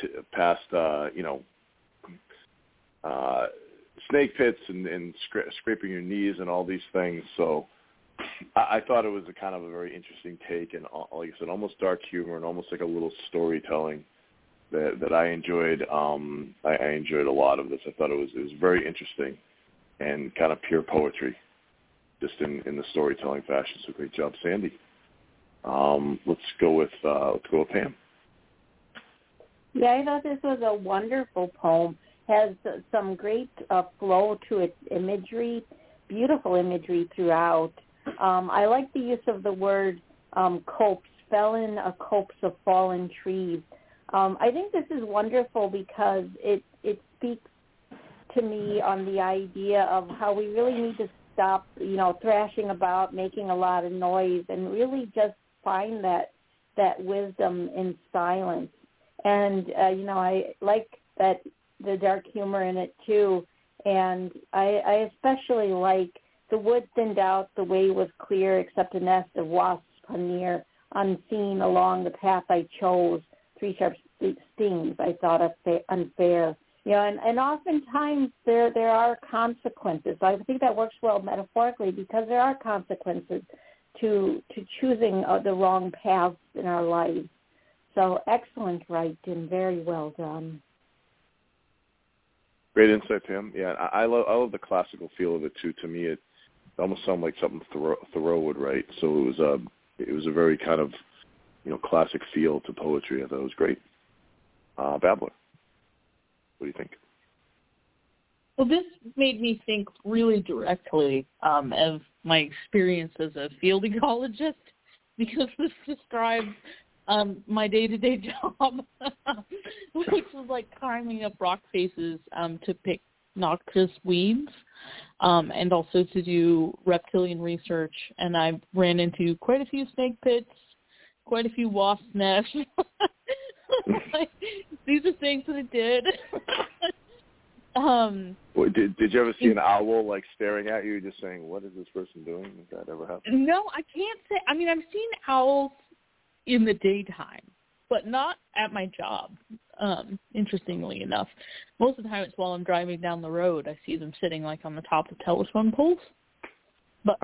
C: snake pits and scraping your knees and all these things. So I thought it was a kind of a very interesting take, and like I said, almost dark humor and almost like a little storytelling that I enjoyed. I enjoyed a lot of this. I thought it was very interesting. And kind of pure poetry, just in the storytelling fashion. So great job, Sandy. Let's go with Pam.
D: Yeah, I thought this was a wonderful poem. Has some great flow to its imagery, beautiful imagery throughout. I like the use of the word copse, fell in a copse of fallen trees. I think this is wonderful because it speaks to me on the idea of how we really need to stop, thrashing about, making a lot of noise, and really just find that wisdom in silence. And I like that the dark humor in it too. And I especially like the wood thinned out, the way was clear, except a nest of wasps hung near, unseen along the path I chose. 3 sharp stings I thought unfair. And oftentimes there are consequences. I think that works well metaphorically because there are consequences to choosing the wrong paths in our lives. So excellent writing, very well done.
C: Great insight, Pam. Yeah, I love the classical feel of it too. To me, it almost sounded like something Thoreau would write. So it was it was a very kind of, classic feel to poetry. I thought it was great. Babbler, what do you think?
F: Well, this made me think really directly of my experience as a field ecologist, because this describes my day-to-day job, which was like climbing up rock faces to pick noxious weeds, and also to do reptilian research. And I ran into quite a few snake pits, quite a few wasp nests. These are things that I did.
C: Did you ever see an owl like staring at you, just saying, "What is this person doing?" Did that ever happen?
F: No, I can't say. I mean, I've seen owls in the daytime, but not at my job. Interestingly enough, most of the time it's while I'm driving down the road. I see them sitting like on the top of telephone poles. But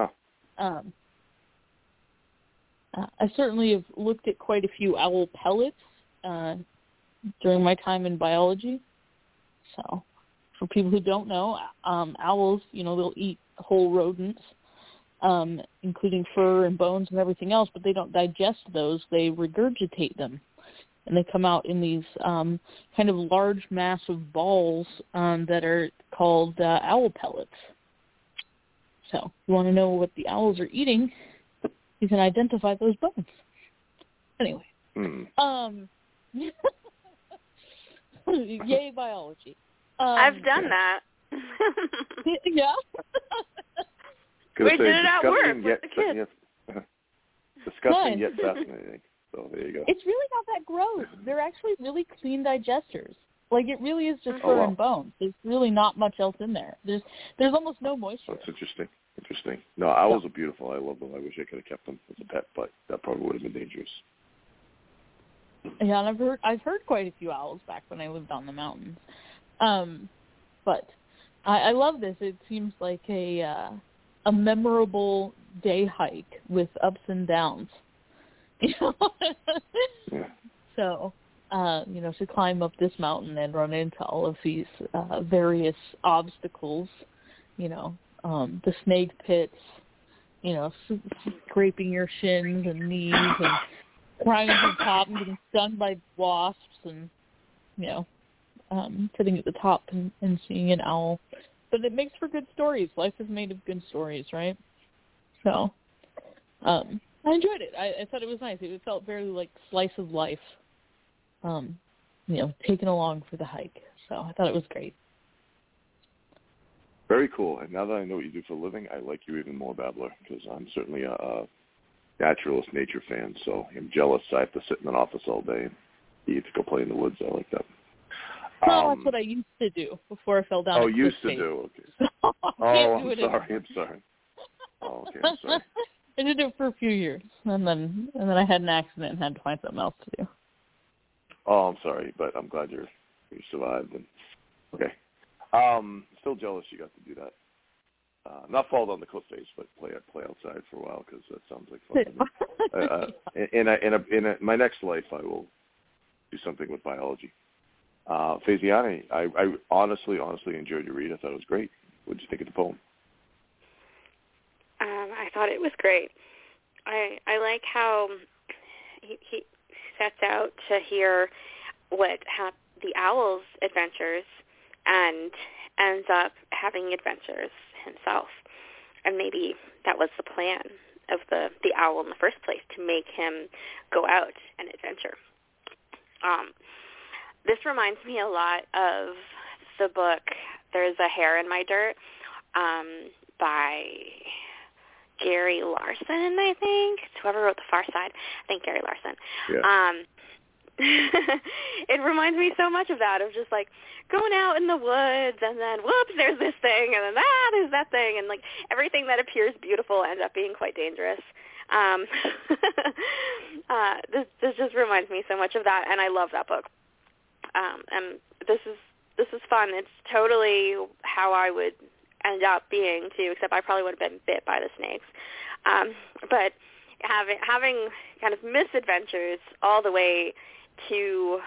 F: I certainly have looked at quite a few owl pellets during my time in biology. So, for people who don't know, owls, they'll eat whole rodents, including fur and bones and everything else, but they don't digest those. They regurgitate them, and they come out in these kind of large, massive balls that are called owl pellets. So, if you want to know what the owls are eating, you can identify those bones. Anyway. Yay, biology.
B: I've done that.
F: Yeah.
B: We did it at work with the kids.
C: Disgusting yet fascinating. So there you go.
F: It's really not that gross. They're actually really clean digesters. Like, it really is just fur and bones. There's really not much else in there. There's almost no moisture.
C: That's interesting. No, owls are beautiful. I love them. I wish I could have kept them as a pet, but that probably would have been dangerous.
F: Yeah, and I've heard quite a few owls back when I lived on the mountains. But I love this. It seems like a memorable day hike with ups and downs.
C: Yeah.
F: So, to climb up this mountain and run into all of these various obstacles, the snake pits, scraping your shins and knees and climbing to the top and getting stung by wasps and, sitting at the top and seeing an owl. But it makes for good stories. Life is made of good stories, right? So I enjoyed it. I thought it was nice. It felt very like slice of life, taken along for the hike. So I thought it was great.
C: Very cool. And now that I know what you do for a living, I like you even more, Babbler, because I'm certainly a naturalist, nature fan. So I'm jealous. I have to sit in an office all day and you get to go play in the woods. I like that.
F: Well, that's what I used to do before I fell down.
C: Used to do. Okay.
F: So
C: I'm sorry. Oh, okay. I'm sorry.
F: I did it for a few years, and then I had an accident and had to find something else to do.
C: Oh, I'm sorry, but I'm glad you survived. And okay. Still jealous you got to do that. Not fall down the cliff face, but play outside for a while, because that sounds like fun. In my next life, I will do something with biology. Faisiane, I honestly enjoyed your read. I thought it was great. What did you think of the poem?
B: I thought it was great. I like how he sets out to hear how the owl's adventures and ends up having adventures himself. And maybe that was the plan of the owl in the first place, to make him go out and adventure. This reminds me a lot of the book There's a Hair in My Dirt by Gary Larson, I think. It's whoever wrote The Far Side. I think Gary Larson.
C: Yeah.
B: It reminds me so much of that, of just like going out in the woods and then whoops, there's this thing, and then there's that thing, and like everything that appears beautiful ends up being quite dangerous. This just reminds me so much of that, and I love that book. And this is fun. It's totally how I would end up being too, except I probably would have been bit by the snakes. But having kind of misadventures all the way to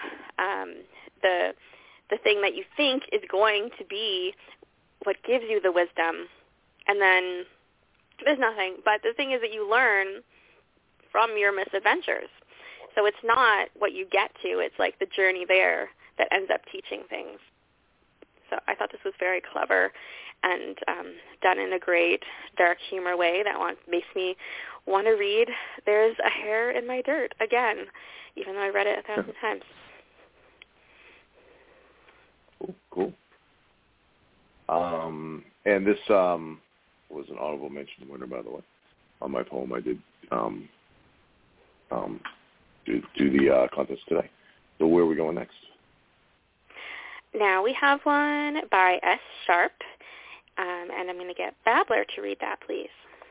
B: the thing that you think is going to be what gives you the wisdom, and then there's nothing. But the thing is that you learn from your misadventures. So it's not what you get to. It's like the journey there that ends up teaching things. So I thought this was very clever and done in a great dark humor way that makes me want to read There's a Hair in My Dirt again, even though I read it 1,000 times.
C: Cool. And this was an honorable mention winner, by the way. On my poem, I did do the contest today. So where are we going next?
B: Now we have one by S. Sharp, and I'm going to get Babbler to read that, please.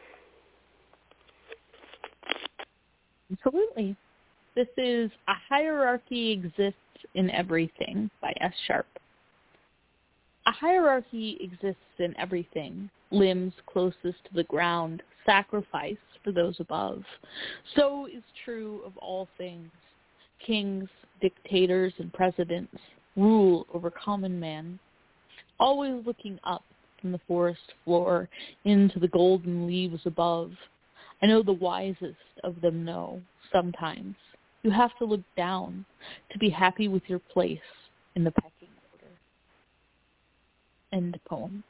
F: Absolutely. This is A Hierarchy Exists in Everything by S. Sharp. A hierarchy exists in everything, limbs closest to the ground, sacrifice for those above. So is true of all things. Kings, dictators, and presidents rule over common man, always looking up from the forest floor into the golden leaves above. I know the wisest of them know, sometimes. You have to look down to be happy with your place in the pecking order. End poem.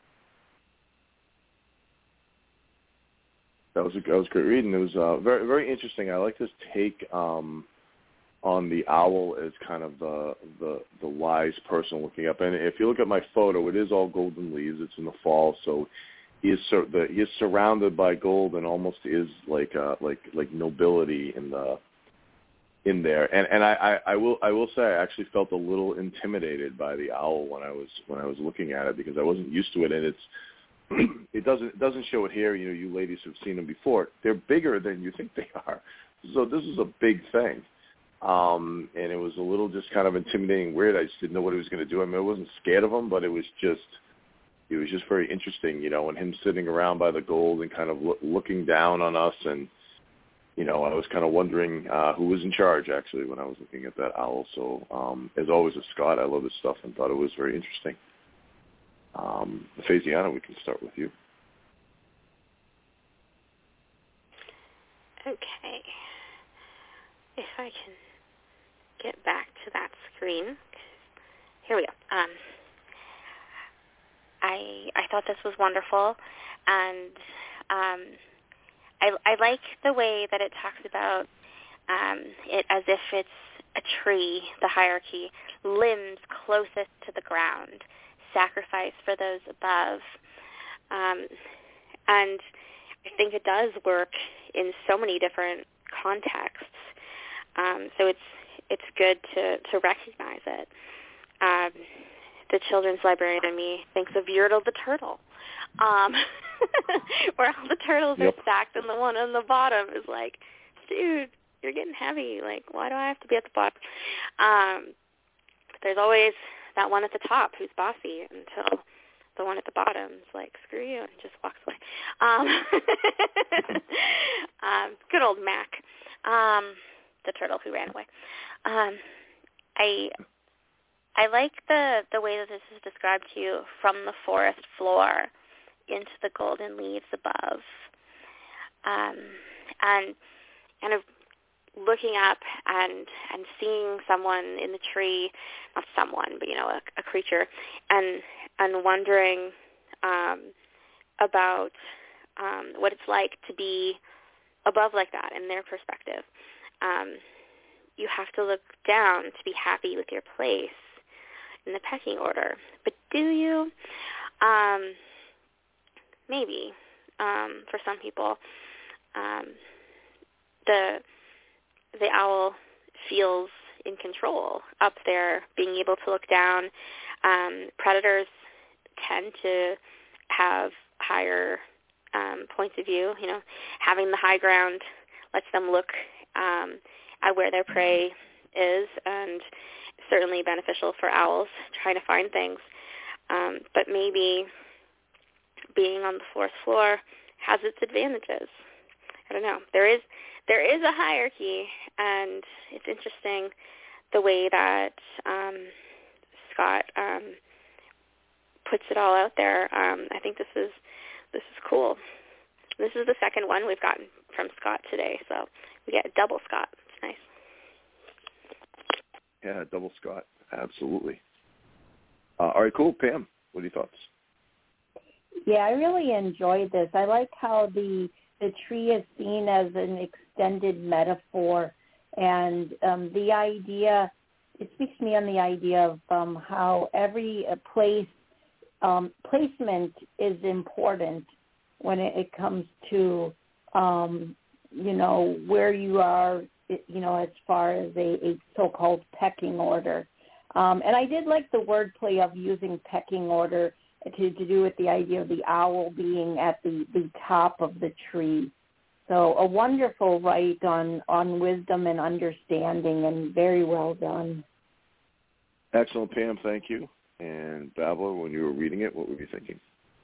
C: That was great reading. It was very, very interesting. I like this take on the owl as kind of the wise person looking up. And if you look at my photo, it is all golden leaves. It's in the fall, so he is surrounded by gold and almost is like nobility in there. And I will say I actually felt a little intimidated by the owl when I was looking at it, because I wasn't used to it, and it doesn't show it here. You ladies have seen them before. They're bigger than you think they are. So this is a big thing. And it was a little just kind of intimidating, weird. I just didn't know what he was going to do. I mean, I wasn't scared of him, but it was just very interesting, and him sitting around by the gold and kind of looking down on us. And, I was kind of wondering who was in charge, actually, when I was looking at that owl. So, as always with Scott, I love his stuff and thought it was very interesting. Faziana, we can start with you.
B: Okay. If I can get back to that screen. Here we go. I thought this was wonderful, and I like the way that it talks about it as if it's a tree, the hierarchy, limbs closest to the ground, sacrifice for those above. And I think it does work in so many different contexts. So it's good to recognize it. The children's librarian in me thinks of Yertle the turtle, where all the turtles are stacked, and the one on the bottom is like, dude, you're getting heavy. Like, why do I have to be at the bottom? There's always that one at the top who's bossy until the one at the bottom is like, screw you, and just walks away. Good old Mac, the turtle who ran away. I like the way that this is described to you, from the forest floor into the golden leaves above, and kind of looking up and seeing someone in the tree, not someone, but a creature, and wondering about what it's like to be above like that in their perspective. You have to look down to be happy with your place in the pecking order. But do you? Maybe. For some people, the owl feels in control up there, being able to look down. Predators tend to have higher points of view. Having the high ground lets them look at where their prey is, and certainly beneficial for owls trying to find things. But maybe being on the forest floor has its advantages. I don't know. There is a hierarchy, and it's interesting the way that Scott puts it all out there. I think this is cool. This is the second one we've gotten from Scott today, so We get a double Scott. It's nice.
C: Yeah, double Scott. Absolutely. All right, cool. Pam, what are your thoughts?
D: Yeah, I really enjoyed this. I like how the tree is seen as an extended metaphor, and the idea, it speaks to me on the idea of how every placement is important when it comes to, where you are, as far as a so-called pecking order. And I did like the wordplay of using pecking order to do with the idea of the owl being at the top of the tree. So a wonderful write on wisdom and understanding, and very well done.
C: Excellent, Pam. Thank you. And Babla, when you were reading it, what were you thinking?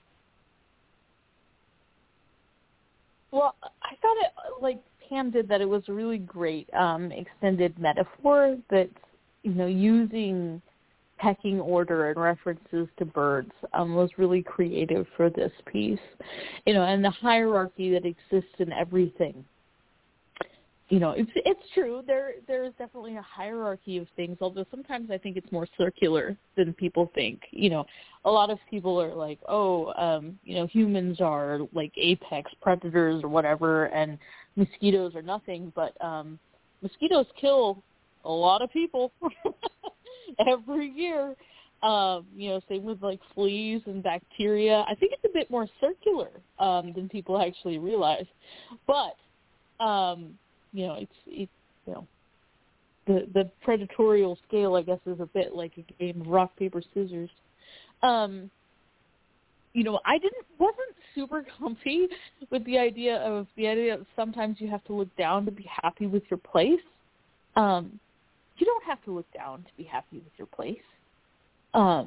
F: Well, I thought it, like Pam did, that it was a really great extended metaphor that's, using pecking order and references to birds was really creative for this piece, and the hierarchy that exists in everything. It's true. There's definitely a hierarchy of things, although sometimes I think it's more circular than people think. A lot of people are like, humans are like apex predators or whatever, and mosquitoes are nothing, but mosquitoes kill a lot of people every year. Same with like fleas and bacteria. I think it's a bit more circular than people actually realize. But the predatorial scale, I guess, is a bit like a game of rock, paper, scissors. I wasn't super comfy with the idea that sometimes you have to look down to be happy with your place. You don't have to look down to be happy with your place. I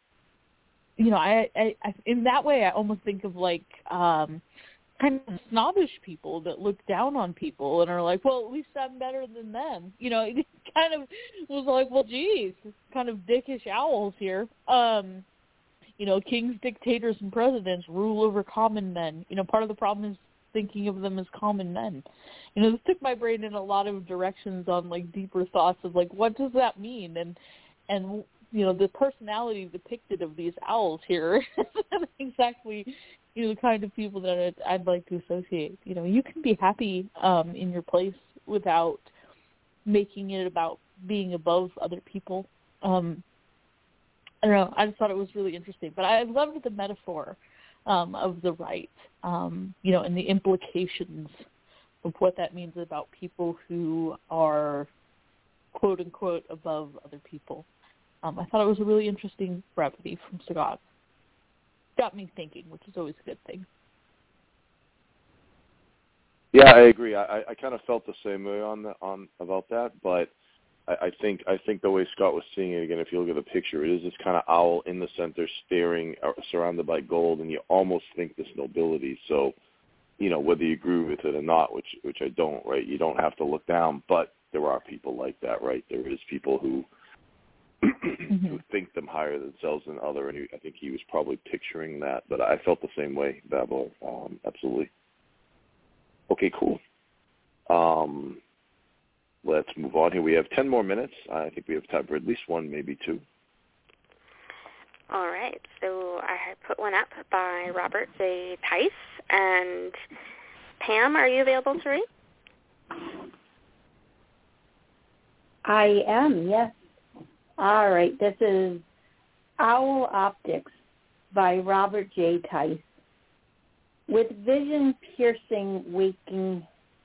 F: in that way, I almost think of like kind of snobbish people that look down on people and are like, well, at least I'm better than them. It kind of was like, well, geez, kind of dickish owls here. Kings, dictators, and presidents rule over common men. Part of the problem is thinking of them as common men. This took my brain in a lot of directions on like deeper thoughts of like, what does that mean? And the personality depicted of these owls here isn't exactly the kind of people that I'd like to associate. You can be happy in your place without making it about being above other people. I don't know. I just thought it was really interesting. But I loved the metaphor of the right, and the implications of what that means about people who are, quote unquote, above other people. I thought it was a really interesting brevity from Sagat. Got me thinking, which is always a good thing.
C: Yeah, I agree. I kind of felt the same way about that, but I think the way Scott was seeing it, again, if you look at the picture, it is this kind of owl in the center, staring, surrounded by gold, and you almost think this nobility. So, whether you agree with it or not, which I don't, right? You don't have to look down, but there are people like that, right? There is people who who think them higher themselves than other, and I think he was probably picturing that. But I felt the same way, Babel. Absolutely. Okay, cool. Let's move on here. We have 10 more minutes. I think we have time for at least one, maybe two.
B: All right. So I had put one up by Robert J. Tice. And Pam, are you available to read?
D: I am, yes. All right. This is Owl Optics by Robert J. Tice. With vision-piercing waking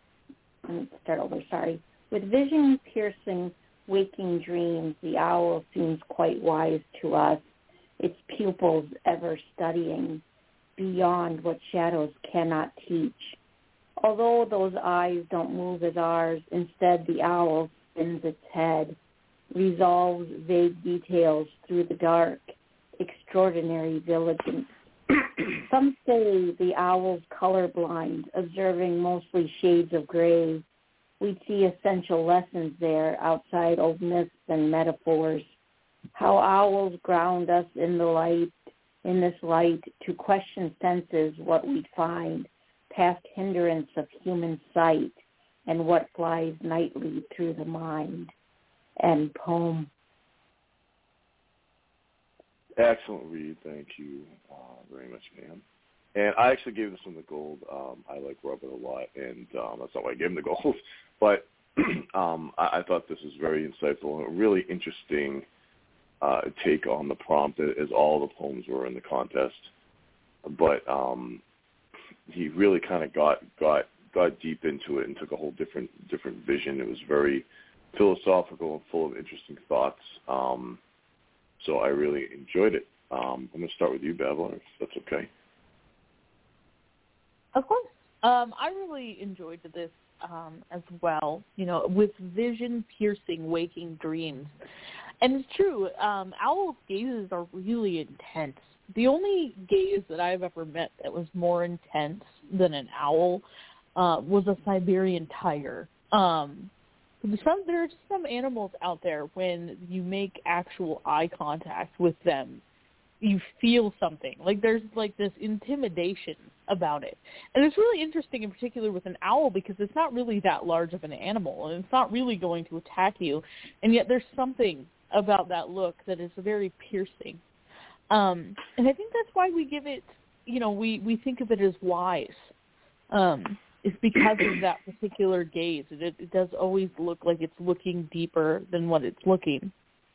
D: dreams, the owl seems quite wise to us, its pupils ever studying beyond what shadows cannot teach. Although those eyes don't move as ours, instead the owl spins its head, resolves vague details through the dark, extraordinary diligence. Some say the owl's colorblind, observing mostly shades of gray. We see essential lessons there outside old myths and metaphors. How owls ground us in this light, to question senses what we find, past hindrance of human sight, and what flies nightly through the mind. And poem.
C: Excellent read. Thank you very much, ma'am. And I actually gave this one the gold. I like Robert a lot, and that's not why I gave him the gold. But I thought this was very insightful and a really interesting take on the prompt, as all the poems were in the contest. But he really kind of got deep into it and took a whole different vision. It was very philosophical and full of interesting thoughts. So I really enjoyed it. I'm going to start with you, Babylon, if that's okay.
F: Of course. I really enjoyed this as well, with vision-piercing waking dreams. And it's true, owls' gazes are really intense. The only gaze that I've ever met that was more intense than an owl was a Siberian tiger. There are just some animals out there, when you make actual eye contact with them, you feel something. Like there's like this intimidation about it. And it's really interesting in particular with an owl because it's not really that large of an animal and it's not really going to attack you. And yet there's something about that look that is very piercing. And I think that's why we give it, we think of it as wise. It's because of that particular gaze. It does always look like it's looking deeper than what it's looking.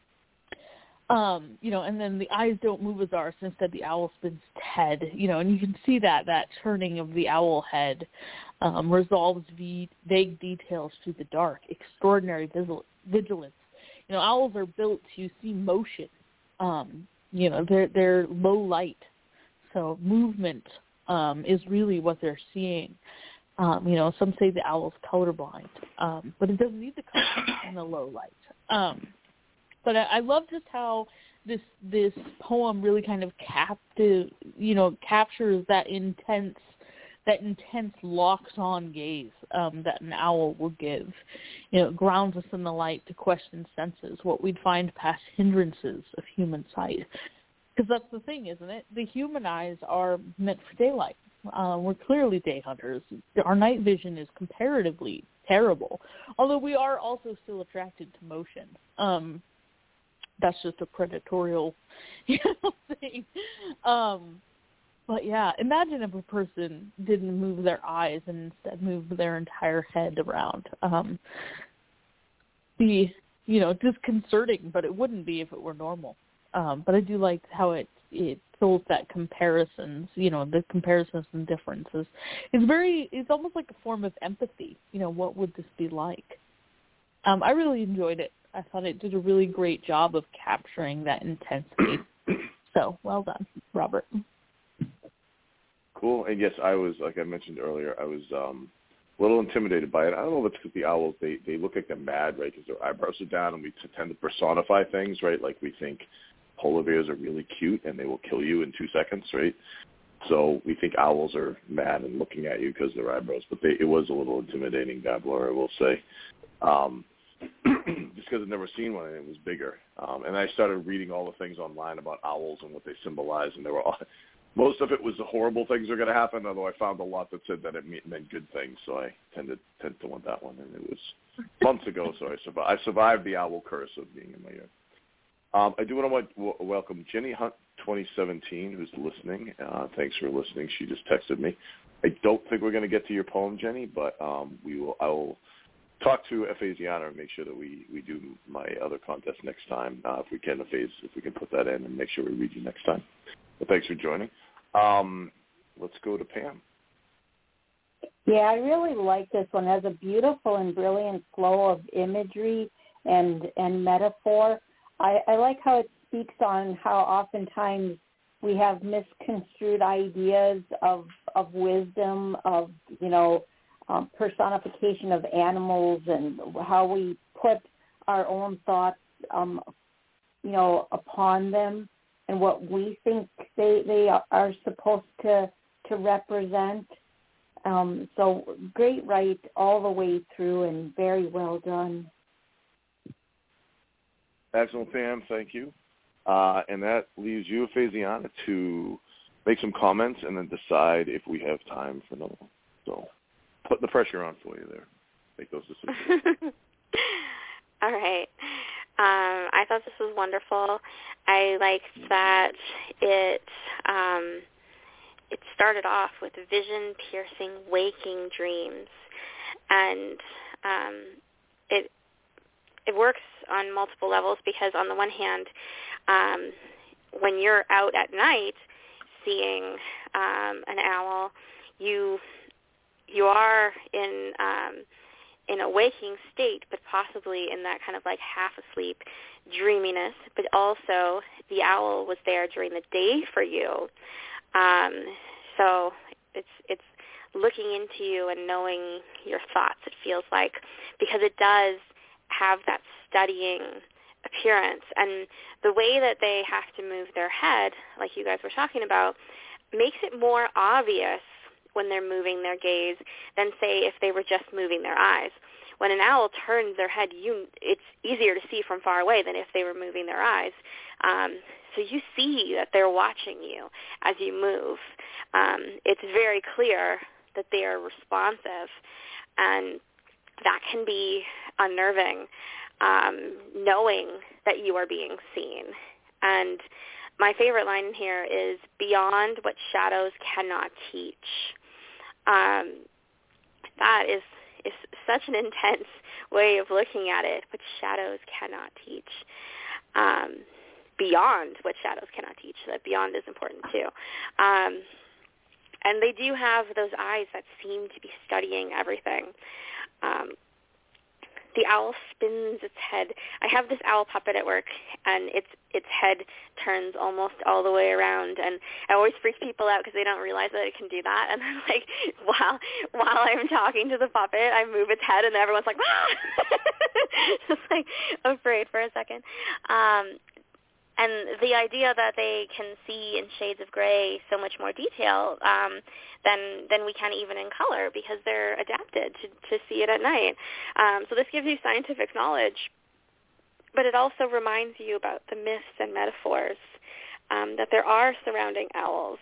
F: And then the eyes don't move as ours. Instead, the owl spins its head, and you can see that turning of the owl head resolves vague details through the dark, extraordinary vigilance. Owls are built to see motion. They're low light, so movement is really what they're seeing. Some say the owl's colorblind, but it doesn't need the color in the low light. But I love just how this poem really kind of captures that intense locks-on gaze that an owl will give. It grounds us in the light to question senses, what we'd find past hindrances of human sight. Because that's the thing, isn't it? The human eyes are meant for daylight. We're clearly day hunters. Our night vision is comparatively terrible, although we are also still attracted to motion. That's just a predatorial thing. But yeah, imagine if a person didn't move their eyes and instead moved their entire head around. Be disconcerting, but it wouldn't be if it were normal. But I do like how it shows that comparisons, the comparisons and differences. It's almost like a form of empathy. What would this be like? I really enjoyed it. I thought it did a really great job of capturing that intensity. So, well done, Robert.
C: Cool. And yes, I was, like I mentioned earlier, I was a little intimidated by it. I don't know if it's because the owls, they look like they're mad, right, because their eyebrows are down, and we tend to personify things, right? Like we think polar bears are really cute, and they will kill you in 2 seconds, right? So we think owls are mad and looking at you because of their eyebrows. But it was a little intimidating, Babbler, I will say. Just because I'd never seen one and it was bigger. And I started reading all the things online about owls and what they symbolize, and they were all, most of it was the horrible things are going to happen, although I found a lot that said that it meant good things, so I tend to want that one. And it was months ago, so I survived the owl curse of being in my ear. I do want to welcome Jenny Hunt 2017, who's listening. Thanks for listening. She just texted me. I don't think we're going to get to your poem, Jenny, but I will talk to Ephesiana and make sure that we do my other contest next time, if we can put that in and make sure we read you next time. But thanks for joining. Let's go to Pam.
D: Yeah, I really like this one. It has a beautiful and brilliant flow of imagery and metaphor. I like how it speaks on how oftentimes we have misconstrued ideas of wisdom, of, personification of animals, and how we put our own thoughts, upon them and what we think they are supposed to represent. So great write all the way through and very well done.
C: Excellent, Pam. Thank you. And that leaves you, Ephesiana, to make some comments and then decide if we have time for another one. So put the pressure on for you there, make those decisions.
B: All right. I thought this was wonderful. I liked that it started off with vision-piercing waking dreams, and it works on multiple levels because on the one hand, when you're out at night seeing an owl, you are in a waking state, but possibly in that kind of like half asleep dreaminess, but also the owl was there during the day for you. So it's looking into you and knowing your thoughts, it feels like, because it does have that studying appearance. And the way that they have to move their head, like you guys were talking about, makes it more obvious when they're moving their gaze than, say, if they were just moving their eyes. When an owl turns their head, it's easier to see from far away than if they were moving their eyes. So you see that they're watching you as you move. It's very clear that they are responsive, and that can be unnerving, knowing that you are being seen. And my favorite line here is, beyond what shadows cannot teach. That is such an intense way of looking at it, what shadows cannot teach. Beyond what shadows cannot teach. That beyond is important too. And they do have those eyes that seem to be studying everything. The owl spins its head. I have this owl puppet at work, and its head turns almost all the way around, and I always freak people out because they don't realize that it can do that. And then, like, while I'm talking to the puppet, I move its head, and everyone's like, ah! Just like afraid for a second. And the idea that they can see in shades of gray so much more detail than we can even in color, because they're adapted to see it at night. So this gives you scientific knowledge, but it also reminds you about the myths and metaphors that there are surrounding owls.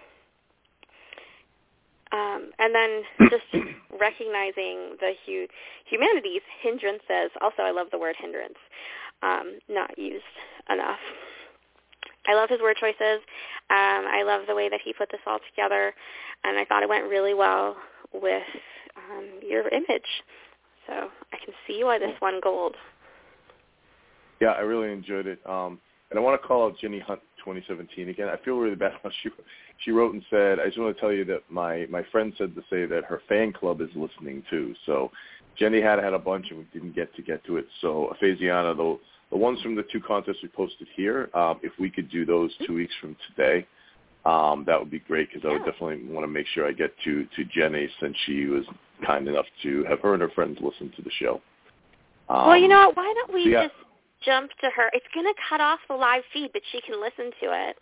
B: And then just recognizing the humanity's hindrances. Also, I love the word hindrance, not used enough. I love his word choices. I love the way that he put this all together, and I thought it went really well with your image. So I can see why this won gold.
C: Yeah, I really enjoyed it. And I want to call out Jenny Hunt 2017 again. I feel really bad how she wrote and said, I just want to tell you that my friend said to say that her fan club is listening too. So Jenny had a bunch, and we didn't get to it. So Aphasiana, the ones from the two contests we posted here, if we could do those 2 weeks from today, that would be great, because I would definitely want to make sure I get to Jenny, since she was kind enough to have her and her friends listen to the show.
B: Well, you know what? Why don't we just jump to her? It's going to cut off the live feed, but she can listen to it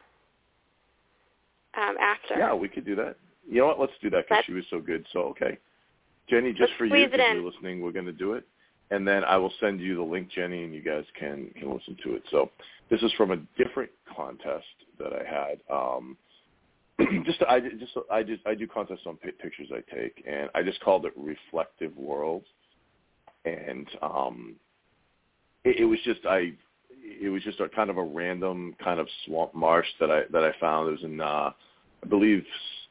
B: after.
C: Yeah, we could do that. You know what? Let's do that, because she was so good. So, okay. Jenny, just for you, if you're listening, we're going to do it. And then I will send you the link, Jenny, and you guys can listen to it. So this is from a different contest that I had. I do contests on pictures I take, and I just called it Reflective World. And it was just a kind of a random kind of swamp marsh that I found. It was in I believe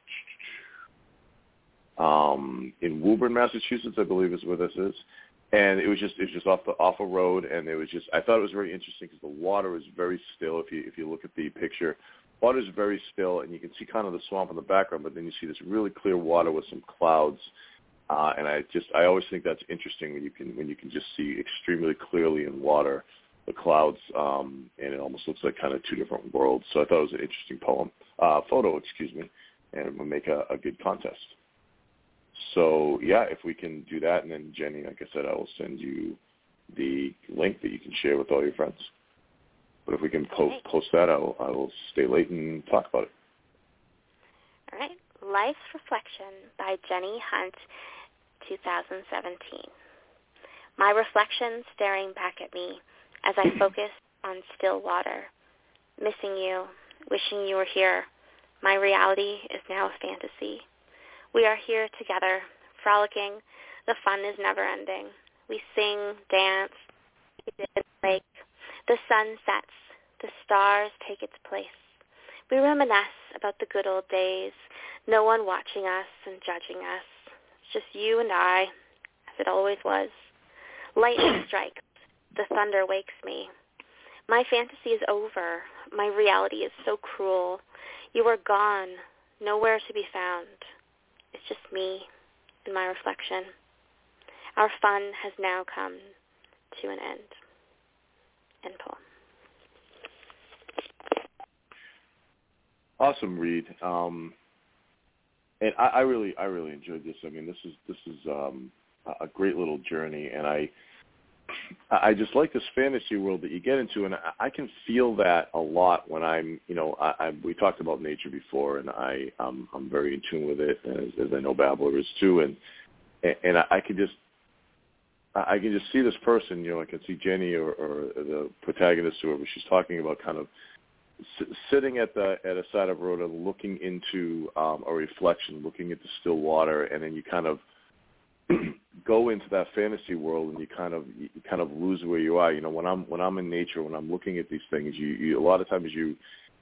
C: in Woburn, Massachusetts, I believe is where this is. And it was just off a road, and I thought it was very interesting because the water is very still. If you look at the picture, water is very still, and you can see kind of the swamp in the background, but then you see this really clear water with some clouds. And I always think that's interesting when you can just see extremely clearly in water the clouds, and it almost looks like kind of two different worlds. So I thought it was an interesting photo, and it would make a good contest. So, yeah, if we can do that, and then, Jenny, like I said, I will send you the link that you can share with all your friends. But if we can post that, I will stay late and talk about it.
B: All right. Life's Reflection by Jenny Hunt, 2017. My reflection staring back at me as I focus on still water. Missing you, wishing you were here. My reality is now a fantasy. We are here together, frolicking, The fun is never ending. We sing, dance, in the lake. The sun sets. The stars take its place. We reminisce about the good old days, no one watching us and judging us. It's just you and I, as it always was. Lightning strikes. The thunder wakes me. My fantasy is over. My reality is so cruel. You are gone, nowhere to be found. It's just me and my reflection. Our fun has now come to an end. End poem.
C: Awesome read. And I really enjoyed this. I mean, this is a great little journey, and I just like this fantasy world that you get into, and I can feel that a lot when I'm, we talked about nature before, and I'm very in tune with it, as I know Babbler is too, and I can just see this person, I can see Jenny or the protagonist, whoever she's talking about, kind of sitting at a side of a road and looking into a reflection, looking at the still water, and then you kind of go into that fantasy world, and you kind of lose where you are. When I'm in nature, when I'm looking at these things, you a lot of times you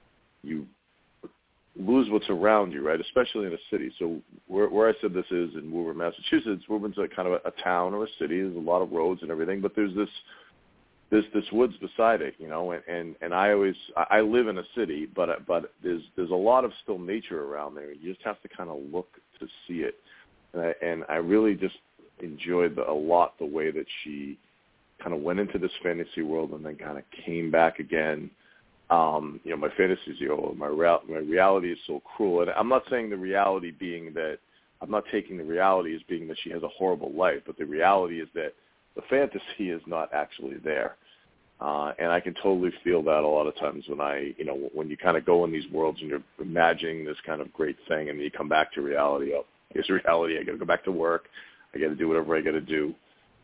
C: lose what's around you, right? Especially in a city. So where I said this is in Woburn, Massachusetts. Woburns a kind of a town or a city. There's a lot of roads and everything, but there's this woods beside it, and I live in a city, but there's a lot of still nature around there. You just have to kind of look to see it. And I really just enjoyed a lot the way that she kind of went into this fantasy world and then kind of came back again. My fantasy is, my reality is so cruel. And I'm not saying the reality being that, I'm not taking the reality as being that she has a horrible life, but the reality is that the fantasy is not actually there. And I can totally feel that a lot of times when you kind of go in these worlds and you're imagining this kind of great thing, and then you come back to reality. Oh, here's reality. I got to go back to work. I got to do whatever I got to do.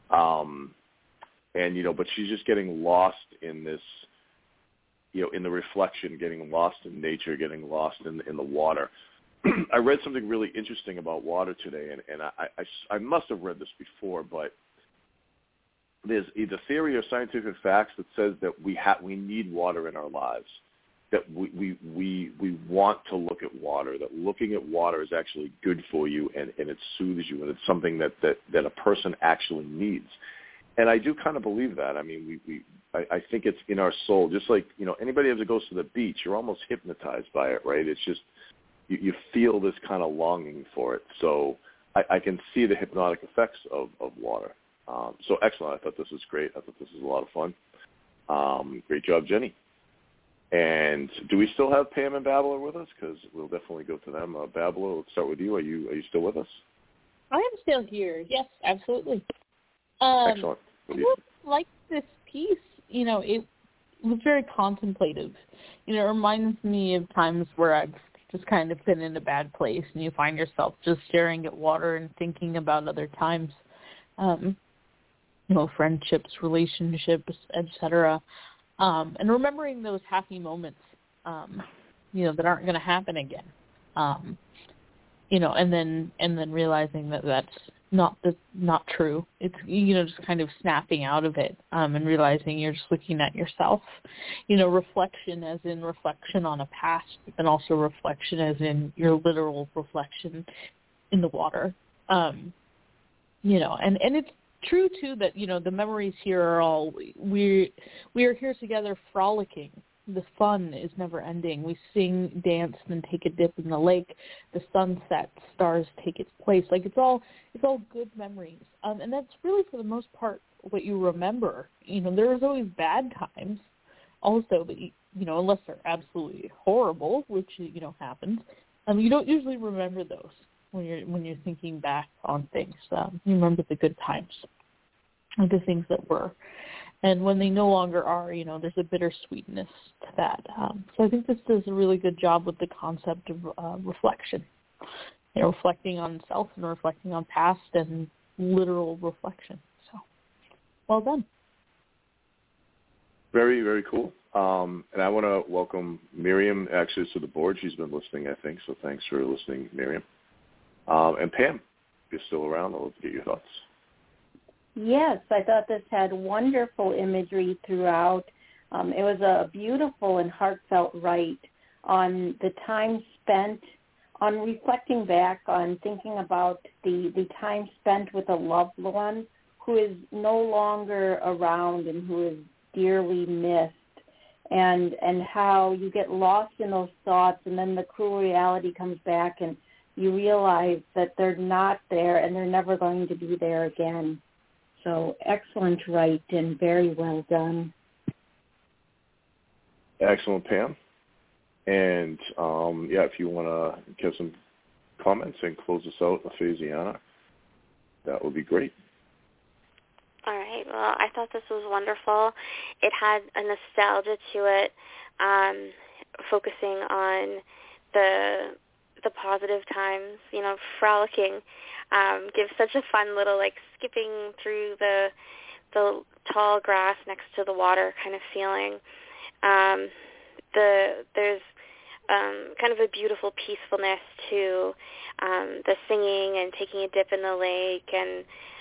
C: But she's just getting lost in this, in the reflection, getting lost in nature, getting lost in the water. I read something really interesting about water today, and I must have read this before, but there's either theory or scientific facts that says that we need water in our lives, that we want to look at water, that looking at water is actually good for you, and it soothes you, and it's something that a person actually needs. And I do kind of believe that. I mean, I think it's in our soul. Just like, anybody ever goes to the beach, you're almost hypnotized by it, right? It's just, you feel this kind of longing for it. So I can see the hypnotic effects of water. So excellent. I thought this was great. I thought this was a lot of fun. Great job, Jenny. And do we still have Pam and Babbler with us? Because we'll definitely go to them. Babbler, let's start with you. Are you still with us?
F: I am still here. Yes, absolutely.
C: Excellent.
F: I really liked this piece. It was very contemplative. It reminds me of times where I've just kind of been in a bad place, and you find yourself just staring at water and thinking about other times. Friendships, relationships, etc. And remembering those happy moments, that aren't going to happen again. And then realizing that that's not true. It's, just kind of snapping out of it, and realizing you're just looking at yourself. Reflection as in reflection on a past, and also reflection as in your literal reflection in the water. And it's true too that the memories here are all we are here together frolicking. The fun is never ending. We sing, dance, and take a dip in the lake. The sun sets, stars take its place. Like it's all good memories, and that's really for the most part what you remember. There's always bad times, also, but unless they're absolutely horrible, which happens. You don't usually remember those. When you're thinking back on things, you remember the good times, the things that were, and when they no longer are, there's a bittersweetness to that. So I think this does a really good job with the concept of reflection, reflecting on self and reflecting on past and literal reflection. So, well done. Very, very cool. And I want to welcome Miriam actually to the board. She's been listening, I think, so thanks for listening, Miriam. And Pam, if you're still around, I'll get your thoughts.
D: Yes, I thought this had wonderful imagery throughout. It was a beautiful and heartfelt write on the time spent, on reflecting back, on thinking about the time spent with a loved one who is no longer around and who is dearly missed, and how you get lost in those thoughts, and then the cruel reality comes back and you realize that they're not there and they're never going to be there again. So excellent write and very well done.
C: Excellent, Pam. And, if you want to give some comments and close us out, Ephesiana, that would be great.
B: All right. Well, I thought this was wonderful. It had a nostalgia to it, focusing on the positive times, frolicking. Gives such a fun little, skipping through the tall grass next to the water kind of feeling. There's kind of a beautiful peacefulness to the singing and taking a dip in the lake, and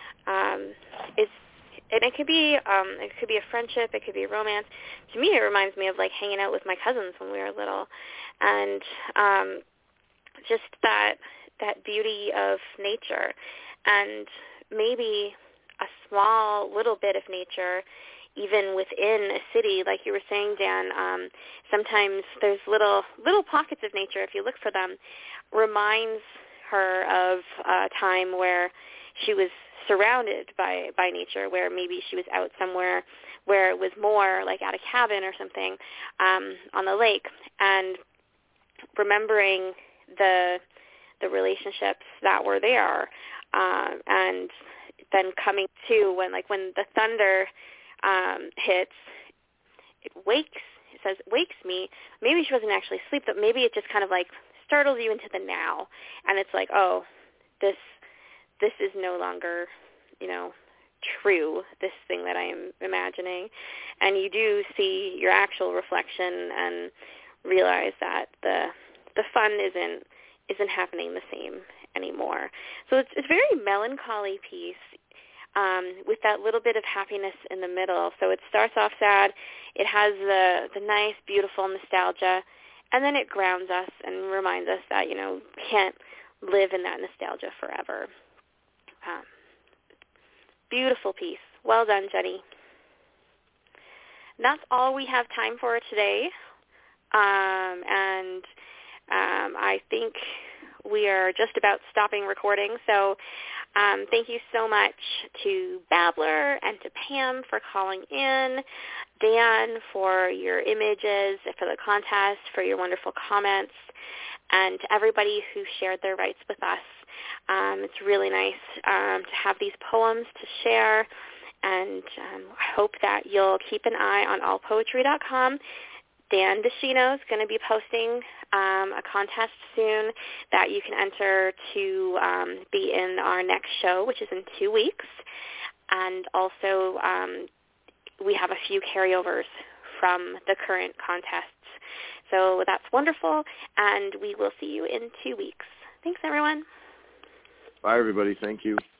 B: it could be a friendship, it could be a romance. To me, it reminds me of hanging out with my cousins when we were little, and just that beauty of nature, and maybe a small little bit of nature even within a city, like you were saying, Dan. Sometimes there's little pockets of nature, if you look for them, reminds her of a time where she was surrounded by nature, where maybe she was out somewhere where it was more like at a cabin or something on the lake, and remembering the relationships that were there, and then coming to when the thunder hits, it says wakes me. Maybe she wasn't actually asleep, but maybe it just kind of startles you into the now, and it's oh, this is no longer, true, this thing that I am imagining. And you do see your actual reflection and realize that the fun isn't happening the same anymore. So it's a very melancholy piece, with that little bit of happiness in the middle. So it starts off sad, it has the nice, beautiful nostalgia, and then it grounds us and reminds us that, we can't live in that nostalgia forever. Beautiful piece. Well done, Jenny. And that's all we have time for today. And I think we are just about stopping recording. So thank you so much to Babbler and to Pam for calling in, Dan for your images, for the contest, for your wonderful comments, and to everybody who shared their rights with us. It's really nice to have these poems to share, and I hope that you'll keep an eye on allpoetry.com. Dan DeShino is going to be posting a contest soon that you can enter to be in our next show, which is in 2 weeks. And also we have a few carryovers from the current contests. So that's wonderful, and we will see you in 2 weeks. Thanks, everyone.
C: Bye, everybody. Thank you.